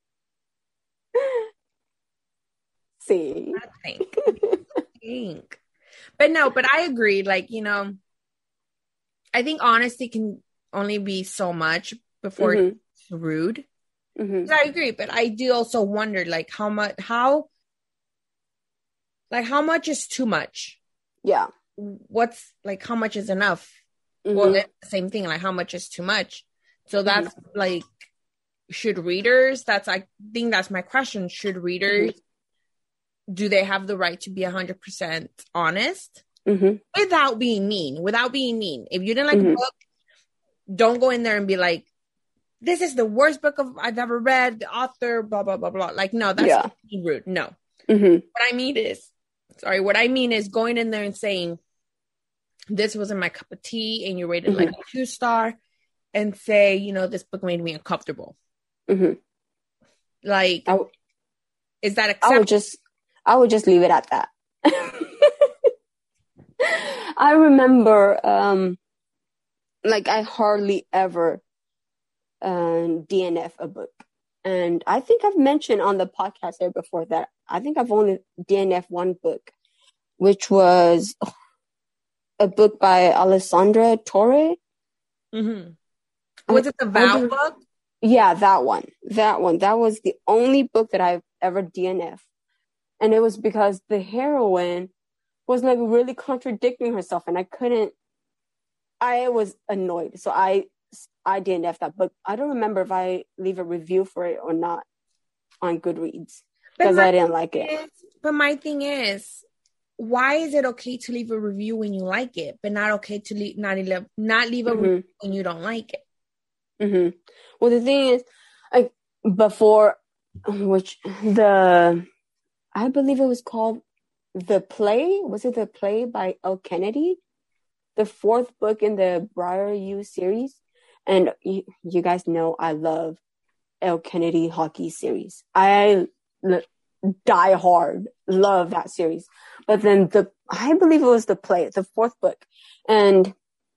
See? I think. I think. But no, but I agree. Like, you know, I think honesty can only be so much before mm-hmm. it's rude. Mm-hmm. I agree, but I do also wonder, like, how much, how, like, how much is too much? Yeah. What's, like, how much is enough? Mm-hmm. Well, it's the same thing, like, how much is too much? So that's, mm-hmm. like, should readers, that's, I think that's my question, should readers, mm-hmm. do they have the right to be one hundred percent honest? Mm-hmm. Without being mean, without being mean. If you didn't like mm-hmm. a book, don't go in there and be like, this is the worst book of I've ever read, the author, blah, blah, blah, blah. Like, no, that's yeah. rude. No. Mm-hmm. What I mean is, sorry, what I mean is going in there and saying, this wasn't my cup of tea, and you rated mm-hmm. like a two star, and say, you know, this book made me uncomfortable. Mm-hmm. Like, w- is that acceptable? I would just, I would just leave it at that. I remember, um, like, I hardly ever um, D N F a book. And I think I've mentioned on the podcast there before that I think I've only D N F one book, which was a book by Alessandra Torre. Mm-hmm. Was I, it the Vow book? Yeah, that one. That one. That was the only book that I've ever D N F. And it was because the heroine was like really contradicting herself, and I couldn't, I was annoyed. So I I D N F that book. I don't remember if I leave a review for it or not on Goodreads because I didn't like it. Is, but my thing is, why is it okay to leave a review when you like it, but not okay to leave not leave not leave a mm-hmm. review when you don't like it? Mm-hmm. Well, the thing is, like before, which the I believe it was called The Play. Was it The Play by Elle Kennedy? The fourth book in the Briar U series. And you, you guys know I love Elle Kennedy hockey series. I l- die hard love that series. But then the I believe it was The Play, the fourth book, and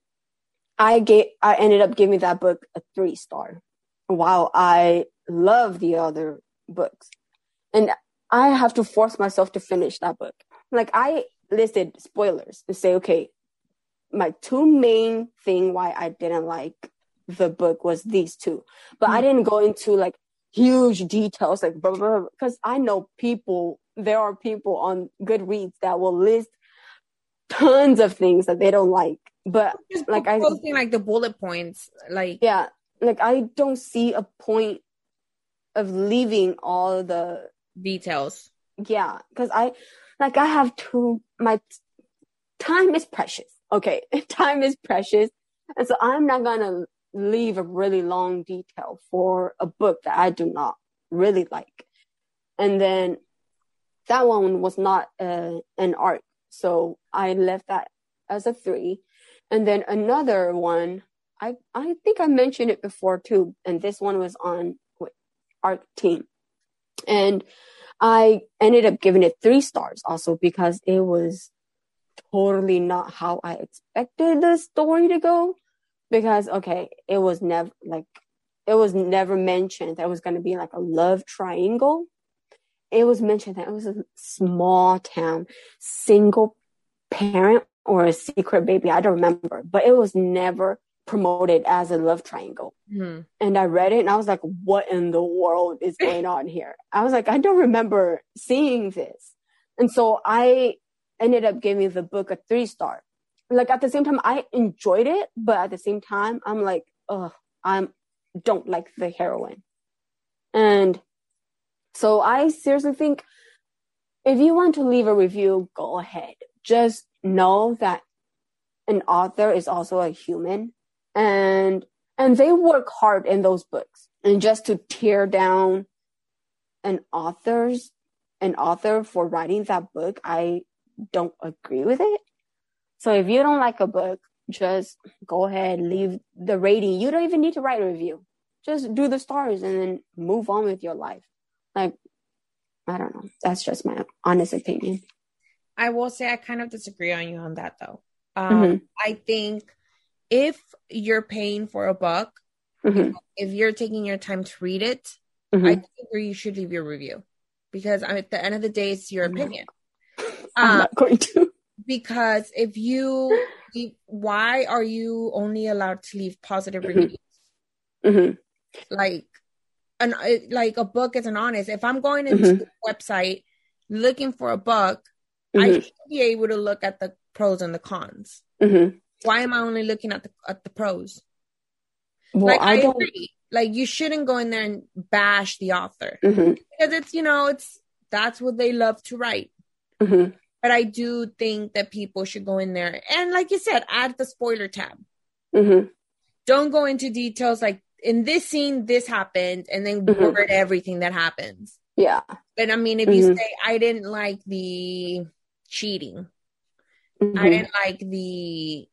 I gave I ended up giving that book a three star. While I love the other books, and I have to force myself to finish that book. Like I listed spoilers to say, okay, my two main thing why I didn't like the book was these two, but mm-hmm. I didn't go into like huge details, like blah, blah, blah, because I know people, there are people on Goodreads that will list tons of things that they don't like, but just like I posting like the bullet points, like yeah, like I don't see a point of leaving all the details. Yeah, because I like I have to. My t- time is precious. Okay, time is precious, and so I'm not gonna leave a really long detail for a book that I do not really like. And then that one was not uh, an arc, so I left that as a three. And then another one, I I think I mentioned it before too, and this one was on wait, Arc Team, and I ended up giving it three stars also because it was totally not how I expected the story to go. Because, okay, it was never like it was never mentioned that it was going to be like a love triangle. It was mentioned that it was a small town, single parent or a secret baby. I don't remember, but it was never promoted as a love triangle. Mm-hmm. And I read it and I was like, what in the world is going on here? I was like, I don't remember seeing this. And so I ended up giving the book a three star. Like at the same time, I enjoyed it, but at the same time, I'm like, oh, I don't like the heroine. And so I seriously think if you want to leave a review, go ahead. Just know that an author is also a human, and and they work hard in those books. And just to tear down an author's an author for writing that book, I don't agree with it. So if you don't like a book, just go ahead, leave the rating. You don't even need to write a review. Just do the stars and then move on with your life. Like, I don't know. That's just my honest opinion. I will say I kind of disagree on you on that, though. Um, mm-hmm. I think if you're paying for a book, mm-hmm. if you're taking your time to read it, mm-hmm. I think you should leave your review. Because at the end of the day, it's your opinion. I'm um, not going to. Because if you, leave, why are you only allowed to leave positive mm-hmm. reviews? Mm-hmm. Like, an like a book isn't honest. If I'm going into mm-hmm. a website looking for a book, mm-hmm. I should be able to look at the pros and the cons. Mm-hmm. Why am I only looking at the at the pros? Well, like I, I don't. Agree. Like you shouldn't go in there and bash the author mm-hmm. because it's you know it's that's what they love to write. Mm-hmm. But I do think that people should go in there and, like you said, add the spoiler tab. Mm-hmm. Don't go into details like in this scene this happened and then mm-hmm. word everything that happens. Yeah. But I mean, if mm-hmm. you say I didn't like the cheating, mm-hmm. I didn't like the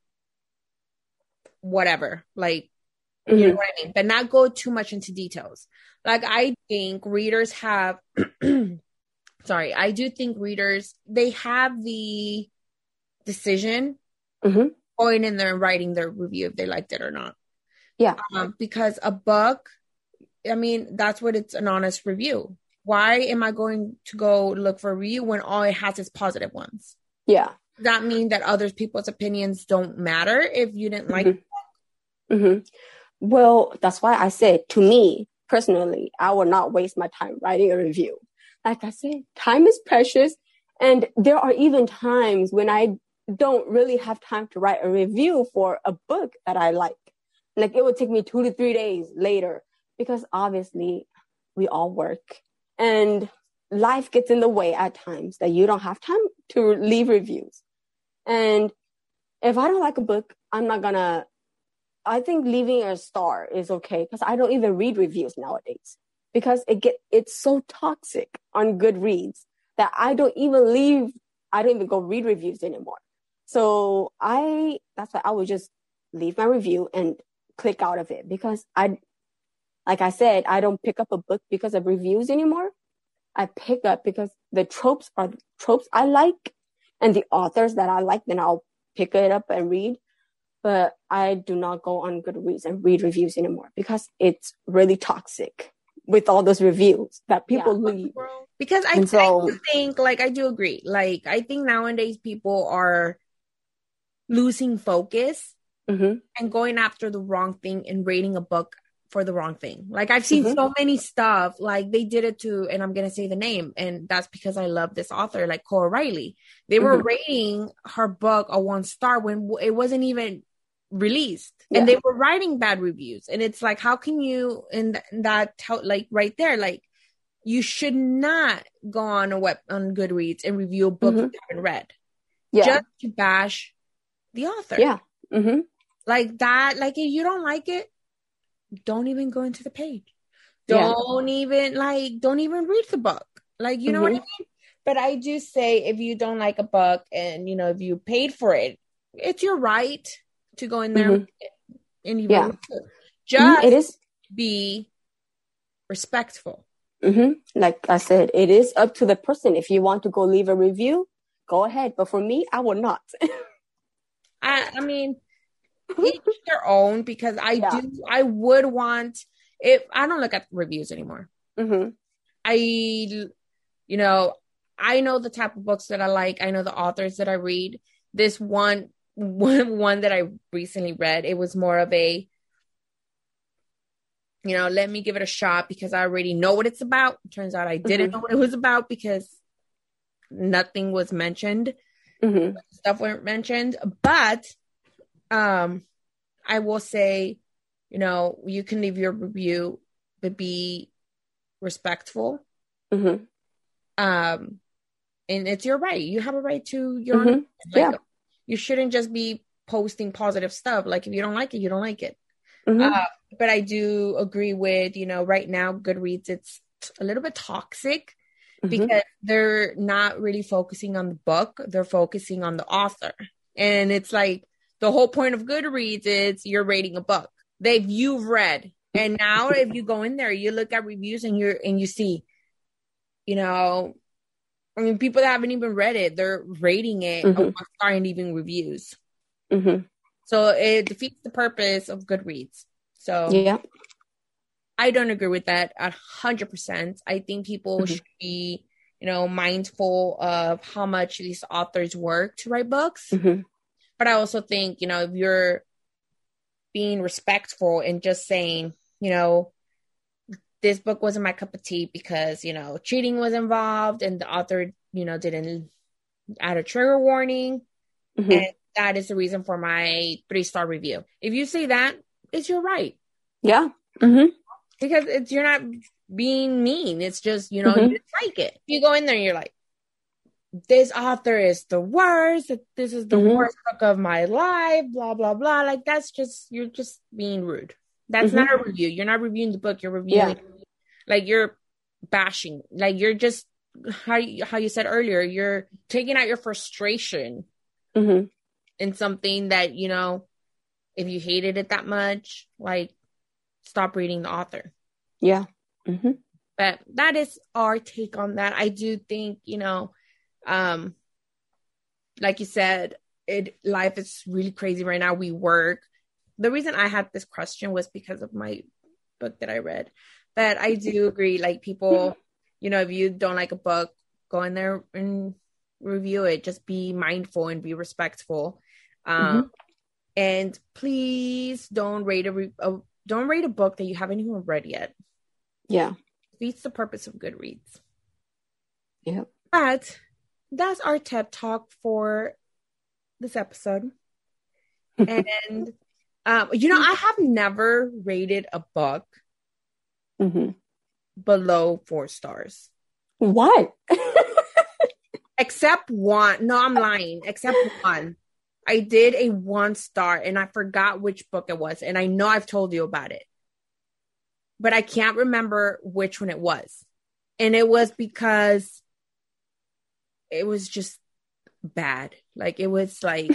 whatever, like mm-hmm. you know what I mean, but not go too much into details. Like I think readers have sorry, I do think readers they have the decision mm-hmm. going in there and writing their review if they liked it or not. Yeah. Um, because a book, I mean, that's what it's an honest review. Why am I going to go look for a review when all it has is positive ones? Yeah. Does that mean that other people's opinions don't matter if you didn't like mm-hmm. it? Mm-hmm. Well, that's why I said, to me, personally, I will not waste my time writing a review. Like I said, time is precious. And there are even times when I don't really have time to write a review for a book that I like. Like it would take me two to three days later because obviously we all work and life gets in the way at times that you don't have time to leave reviews. And if I don't like a book, I'm not gonna, I think leaving a star is okay because I don't even read reviews nowadays because it get it's so toxic on Goodreads that I don't even leave, I don't even go read reviews anymore. So I, that's why I would just leave my review and click out of it because I, like I said, I don't pick up a book because of reviews anymore. I pick up because the tropes are the tropes I like and the authors that I like, then I'll pick it up and read. But I do not go on Goodreads and read reviews anymore because it's really toxic with all those reviews that people yeah. leave. Because I, so, I think, like, I do agree. Like, I think nowadays people are losing focus mm-hmm. and going after the wrong thing and rating a book for the wrong thing. Like I've seen mm-hmm. so many stuff, like they did it to, and I'm going to say the name, and that's because I love this author, like Cora Riley. They mm-hmm. were rating her book a one star when it wasn't even released yeah. and they were writing bad reviews. And it's like, how can you, in, th- in that, t- like right there, like you should not go on a web, on Goodreads and review a book mm-hmm. you haven't read yeah. just to bash the author. Yeah. Mm-hmm. Like that, like if you don't like it, don't even go into the page. Don't yeah. even like, don't even read the book. Like, you know mm-hmm. what I mean? But I do say if you don't like a book and, you know, if you paid for it, it's your right to go in there mm-hmm. and you yeah. just mm-hmm. it is. Be respectful. Mm-hmm. Like I said, it is up to the person. If you want to go leave a review, go ahead. But for me, I will not. I, I mean, each their own, because I yeah. do, I would want, If I don't look at reviews anymore. Mm-hmm. I, you know, I know the type of books that I like. I know the authors that I read. This one, one, one that I recently read, it was more of a, you know, let me give it a shot because I already know what it's about. Turns out I didn't Mm-hmm. know what it was about because nothing was mentioned. Mm-hmm. Stuff weren't mentioned. But um, I will say, you know, you can leave your review, but be respectful. Mm-hmm. Um, and it's your right. You have a right to your Mm-hmm. own. Yeah. Like, you shouldn't just be posting positive stuff. Like, if you don't like it, you don't like it. Mm-hmm. Uh, but I do agree with, you know, right now, Goodreads, it's a little bit toxic Mm-hmm. because they're not really focusing on the book. They're focusing on the author. And it's like the whole point of Goodreads is you're rating a book that you've read. And now if you go in there, you look at reviews and you're, and you see, you know, I mean, people that haven't even read it, they're rating it Mm-hmm. a one star and leaving reviews. Mm-hmm. So it defeats the purpose of Goodreads. So Yeah. I don't agree with that a hundred percent. I think people Mm-hmm. should be, you know, mindful of how much these authors work to write books. Mm-hmm. But I also think, you know, if you're being respectful and just saying, you know, this book wasn't my cup of tea because, you know, cheating was involved and the author, you know, didn't add a trigger warning. Mm-hmm. And that is the reason for my three star review. If you say that, it's your right. Yeah. Mm-hmm. Because it's, you're not being mean. It's just, you know, Mm-hmm. you like it. You go in there and you're like, this author is the worst. This is the Mm-hmm. worst book of my life, blah, blah, blah. Like, that's just, you're just being rude. That's Mm-hmm. not a review. You're not reviewing the book. You're reviewing, Yeah. like, you're bashing. Like, you're just, how you, how you said earlier, you're taking out your frustration Mm-hmm. in something that, you know, if you hated it that much, like, stop reading the author. Yeah. Mm-hmm. But that is our take on that. I do think, you know, um, like you said, it life is really crazy right now. We work. The reason I had this question was because of my book that I read. But I do agree, like, people, you know, if you don't like a book, go in there and review it. Just be mindful and be respectful. Um, Mm-hmm. and please don't rate a, re- a don't rate a book that you haven't even read yet. Yeah. Defeats the purpose of Goodreads. Yeah. But that's our TED Talk for this episode. And, um, you know, I have never rated a book Mm-hmm. below four stars. What? Except one. No, I'm lying. Except one. I did a one star and I forgot which book it was. And I know I've told you about it. But I can't remember which one it was. And it was because it was just bad. Like, it was like,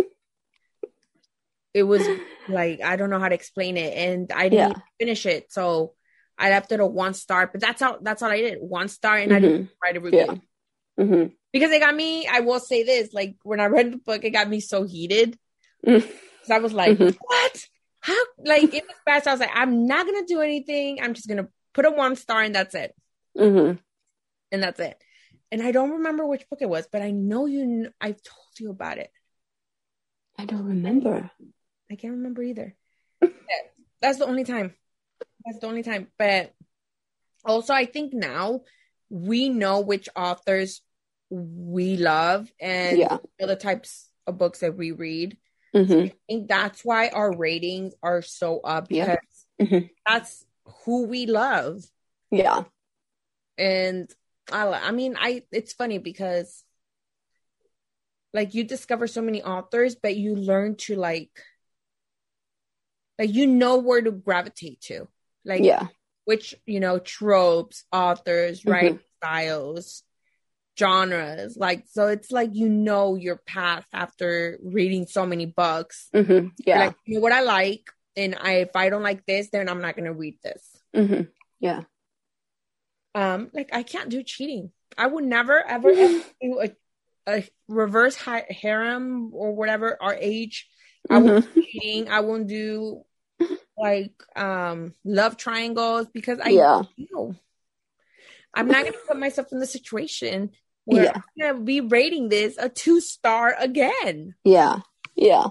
it was like, I don't know how to explain it. And I didn't Yeah. finish it. So I left it a one star. But that's all, that's all I did. One star. And I Mm-hmm. didn't write a review. Yeah. Mm-hmm. Because it got me, I will say this, like, when I read the book, it got me so heated. Mm-hmm. So I was like, Mm-hmm. what? How? Like, it was fast. I was like, I'm not going to do anything. I'm just going to put a one star and that's it. Mm-hmm. And that's it. And I don't remember which book it was, but I know you, kn- I've told you about it. I don't remember. I can't remember either. That's the only time. That's the only time. But also, I think now we know which authors we love and Yeah. the types of books that we read. Mm-hmm. I think that's why our ratings are so up because Yeah. Mm-hmm. that's who we love. Yeah. And I, I mean, I, it's funny because like you discover so many authors, but you learn to like, like, you know where to gravitate to, like, Yeah. which, you know, tropes, authors, Mm-hmm. writing styles, genres, like, so it's like, you know, your path after reading so many books. Mm-hmm. Yeah. Like, you know what I like, and I, if I don't like this, then I'm not going to read this. Mm-hmm. Yeah. Um, like, I can't do cheating. I would never, ever, ever do a, a reverse ha- harem or whatever, our age. I won't Mm-hmm. do cheating. I won't do like um love triangles because I Yeah. know I'm not gonna put myself in the situation where Yeah. I'm gonna be rating this a two star again. Yeah. Yeah.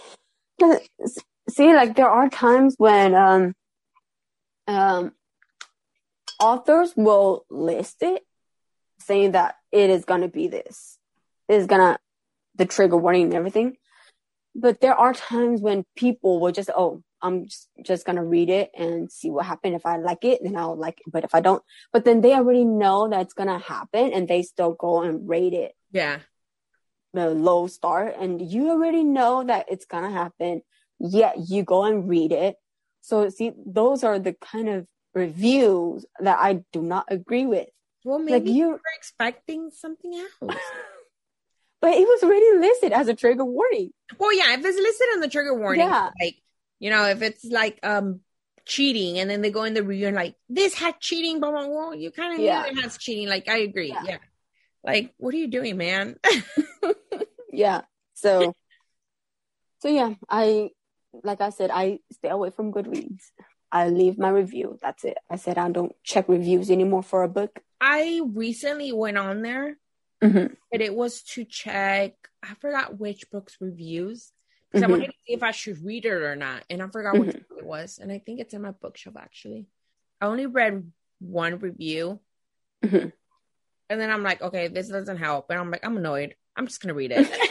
See, like there are times when um um authors will list it saying that it is gonna be this. It is gonna the trigger warning and everything. But there are times when people will just, oh, I'm just, just going to read it and see what happens. If I like it, then I'll like it. But if I don't, but then they already know that's going to happen and they still go and rate it. Yeah. The low star. And you already know that it's going to happen. Yet you go and read it. So see, those are the kind of reviews that I do not agree with. Well, maybe like you were expecting something else. But it was already listed as a trigger warning. Well, yeah, if it's listed on the trigger warning, yeah. like, you know, if it's like um cheating and then they go in the review and like, this had cheating, blah, blah, blah, you kind of yeah. knew it has cheating. Like, I agree. Yeah. yeah. Like, what are you doing, man? yeah. So, so yeah, I, like I said, I stay away from Goodreads. I leave my review. That's it. I said I don't check reviews anymore for a book. I recently went on there. Mm-hmm. But it was to check, I forgot which book's reviews. Because mm-hmm. I wanted to see if I should read it or not. And I forgot mm-hmm. which book it was. And I think it's in my bookshelf, actually. I only read one review. Mm-hmm. And then I'm like, okay, this doesn't help. And I'm like, I'm annoyed. I'm just going to read it.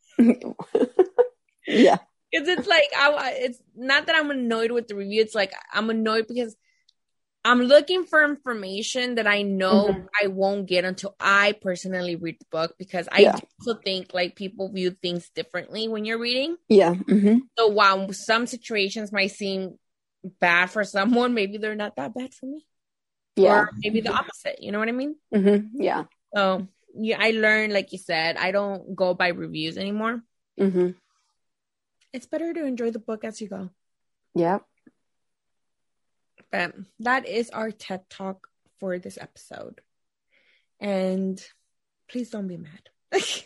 yeah. Because it's like, I, it's not that I'm annoyed with the review. It's like, I'm annoyed because I'm looking for information that I know mm-hmm. I won't get until I personally read the book, because I yeah. also think like people view things differently when you're reading. Yeah. Mm-hmm. So while some situations might seem bad for someone, maybe they're not that bad for me. Yeah. Or maybe the opposite. You know what I mean? Mm-hmm. Yeah. So yeah, I learned, like you said, I don't go by reviews anymore. Mm-hmm. It's better to enjoy the book as you go. Yeah. But that is our TED Talk for this episode. And please don't be mad. It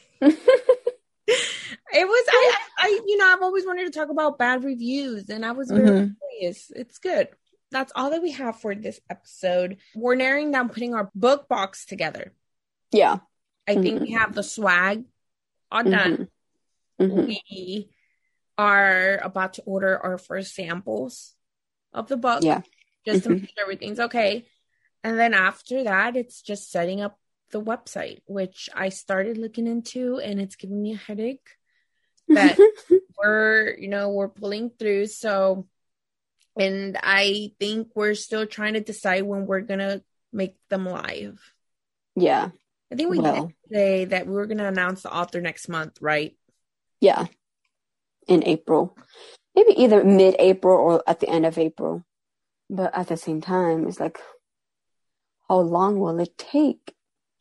was, I, I, you know, I've always wanted to talk about bad reviews, and I was very mm-hmm. curious. It's good. That's all that we have for this episode. We're narrowing down putting our book box together. Yeah. I mm-hmm. think we have the swag all done. Mm-hmm. We are about to order our first samples of the book. Yeah. Just mm-hmm. to make sure everything's okay. And then after that, it's just setting up the website, which I started looking into, and it's giving me a headache. But we're, you know, we're pulling through. So, and I think we're still trying to decide when we're going to make them live. Yeah. I think we well. did say that we were going to announce the author next month, right? Yeah. In April. Maybe either mid-April or at the end of April. But at the same time, it's like, how long will it take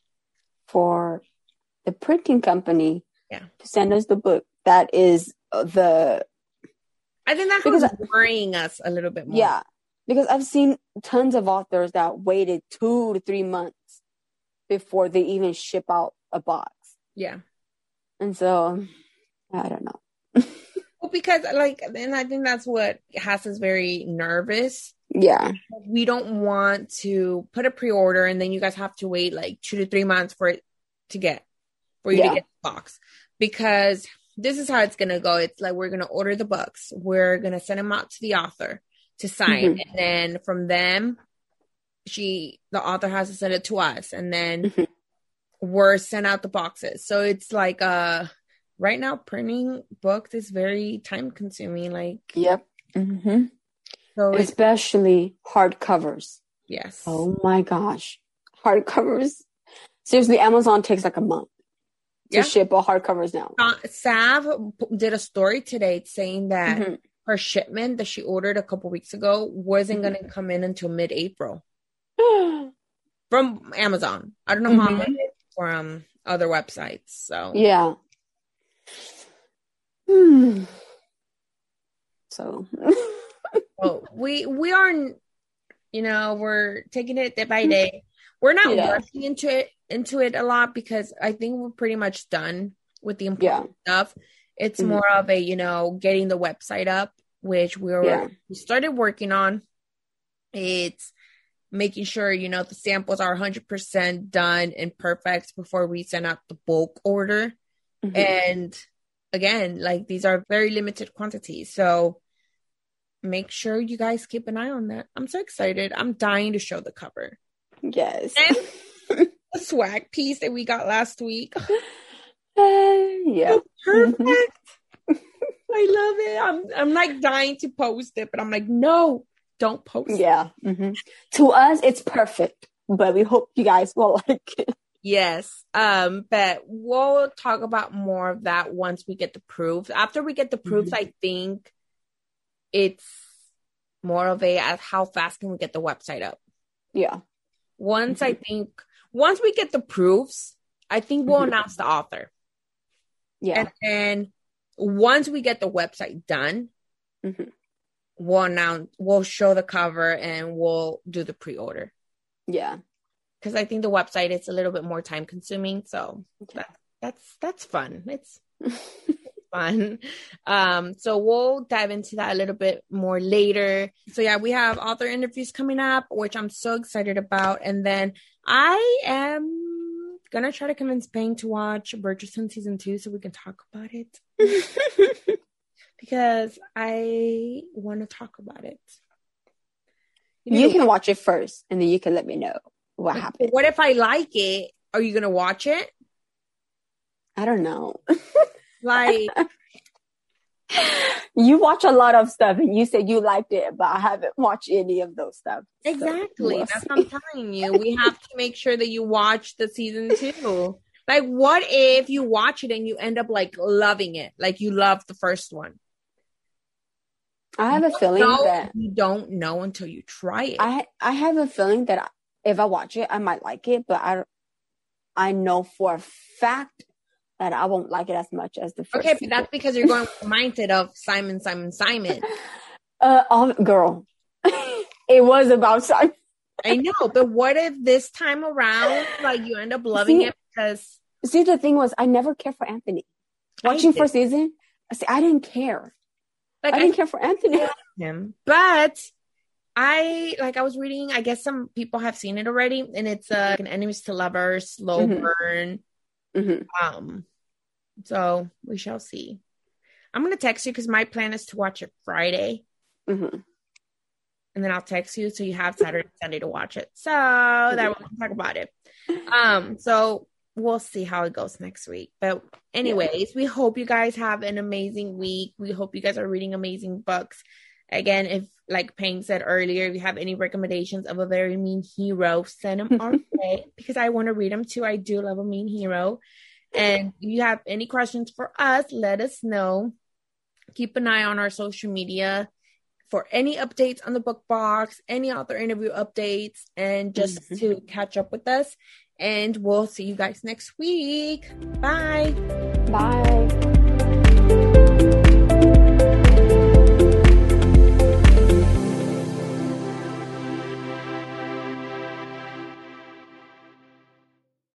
for the printing company yeah. to send us the book? That is the... I think that's what's worrying us a little bit more. Yeah, because I've seen tons of authors that waited two to three months before they even ship out a box. Yeah. And so, I don't know. Well, because, like, and I think that's what has us very nervous. Yeah. We don't want to put a pre-order and then you guys have to wait like two to three months for it to get, for you yeah. to get the box. Because this is how it's going to go. It's like, we're going to order the books. We're going to send them out to the author to sign. Mm-hmm. And then from them, she, the author has to send it to us. And then mm-hmm. we're sent out the boxes. So it's like, uh, right now printing books is very time consuming. Like, yep. Mm-hmm. So especially hardcovers. Yes. Oh my gosh. Hardcovers. Seriously, Amazon takes like a month to yeah. ship all hardcovers now. Uh, Sav did a story today saying that mm-hmm. her shipment that she ordered a couple weeks ago wasn't mm-hmm. going to come in until mid-April. From Amazon. I don't know mm-hmm. how it is from other websites. So yeah. Hmm. So well, we we are, you know, we're taking it day by day. We're not yeah. rushing into it into it a lot because I think we're pretty much done with the important yeah. stuff. It's mm-hmm. more of a, you know, getting the website up which we were Yeah. we started working on. It's making sure, you know, the samples are one hundred percent done and perfect before we send out the bulk order. Mhm. And again, like, these are very limited quantities. So make sure you guys keep an eye on that. I'm so excited. I'm dying to show the cover. Yes. And the swag piece that we got last week. Uh, yeah. So perfect. Mhm. I love it. I'm I'm like dying to post it, but I'm like, no, don't post it. Yeah. Mhm. To us, it's perfect, but we hope you guys will like it. Yes. Um, but we'll talk about more of that once we get the proofs. After we get the proofs, Mhm. I think it's more of a at how fast can we get the website up. Yeah. Once Mhm. I think once we get the proofs, I think we'll Mhm. announce the author. Yeah. And then once we get the website done, Mhm. we'll announce, we'll show the cover and we'll do the pre-order. Yeah. Because I think the website is a little bit more time consuming. So Okay. that, that's that's fun. It's fun. Um, so we'll dive into that a little bit more later. So yeah, we have author interviews coming up, which I'm so excited about. And then I am gonna try to convince Payne to watch Bridgerton season two so we can talk about it. Because I want to talk about it. You know, can watch it first, and then you can let me know what like, happened. what if I like it? Are you gonna watch it? I don't know. Like, You watch a lot of stuff, and you said you liked it, but I haven't watched any of those stuff. So exactly. we'll That's see. what I'm telling you. We have to make sure that you watch the season two. Like, what if you watch it and you end up like loving it? Like you love the first one. I have a feeling No, that you don't know until you try it. I I have a feeling that I, if I watch it, I might like it, but I I know for a fact that I won't like it as much as the first. Okay, but sequel. that's because you're going with the mindset of Simon, Simon, Simon. Uh, oh, girl, it was about Simon. I know, but what if this time around, like, you end up loving See- it because See, the thing was, I never cared for Anthony. I Watching did. first season, I see, I didn't care. like I I didn't care for Anthony. him, but I like I was reading. I guess some people have seen it already, and it's uh, an enemies to lovers, slow Mhm. burn. Mhm. Um, so we shall see. I'm gonna text you because my plan is to watch it Friday, Mhm. and then I'll text you so you have Saturday and Sunday to watch it. So that we can talk about it. Um, so we'll see how it goes next week. But anyways, we hope you guys have an amazing week. We hope you guys are reading amazing books. Again, if like Payne said earlier, if you have any recommendations of a very mean hero, send them our way because I want to read them too. I do love a mean hero. And if you have any questions for us, let us know. Keep an eye on our social media for any updates on the book box, any author interview updates, and just Mhm. to catch up with us. And we'll see you guys next week. Bye. Bye.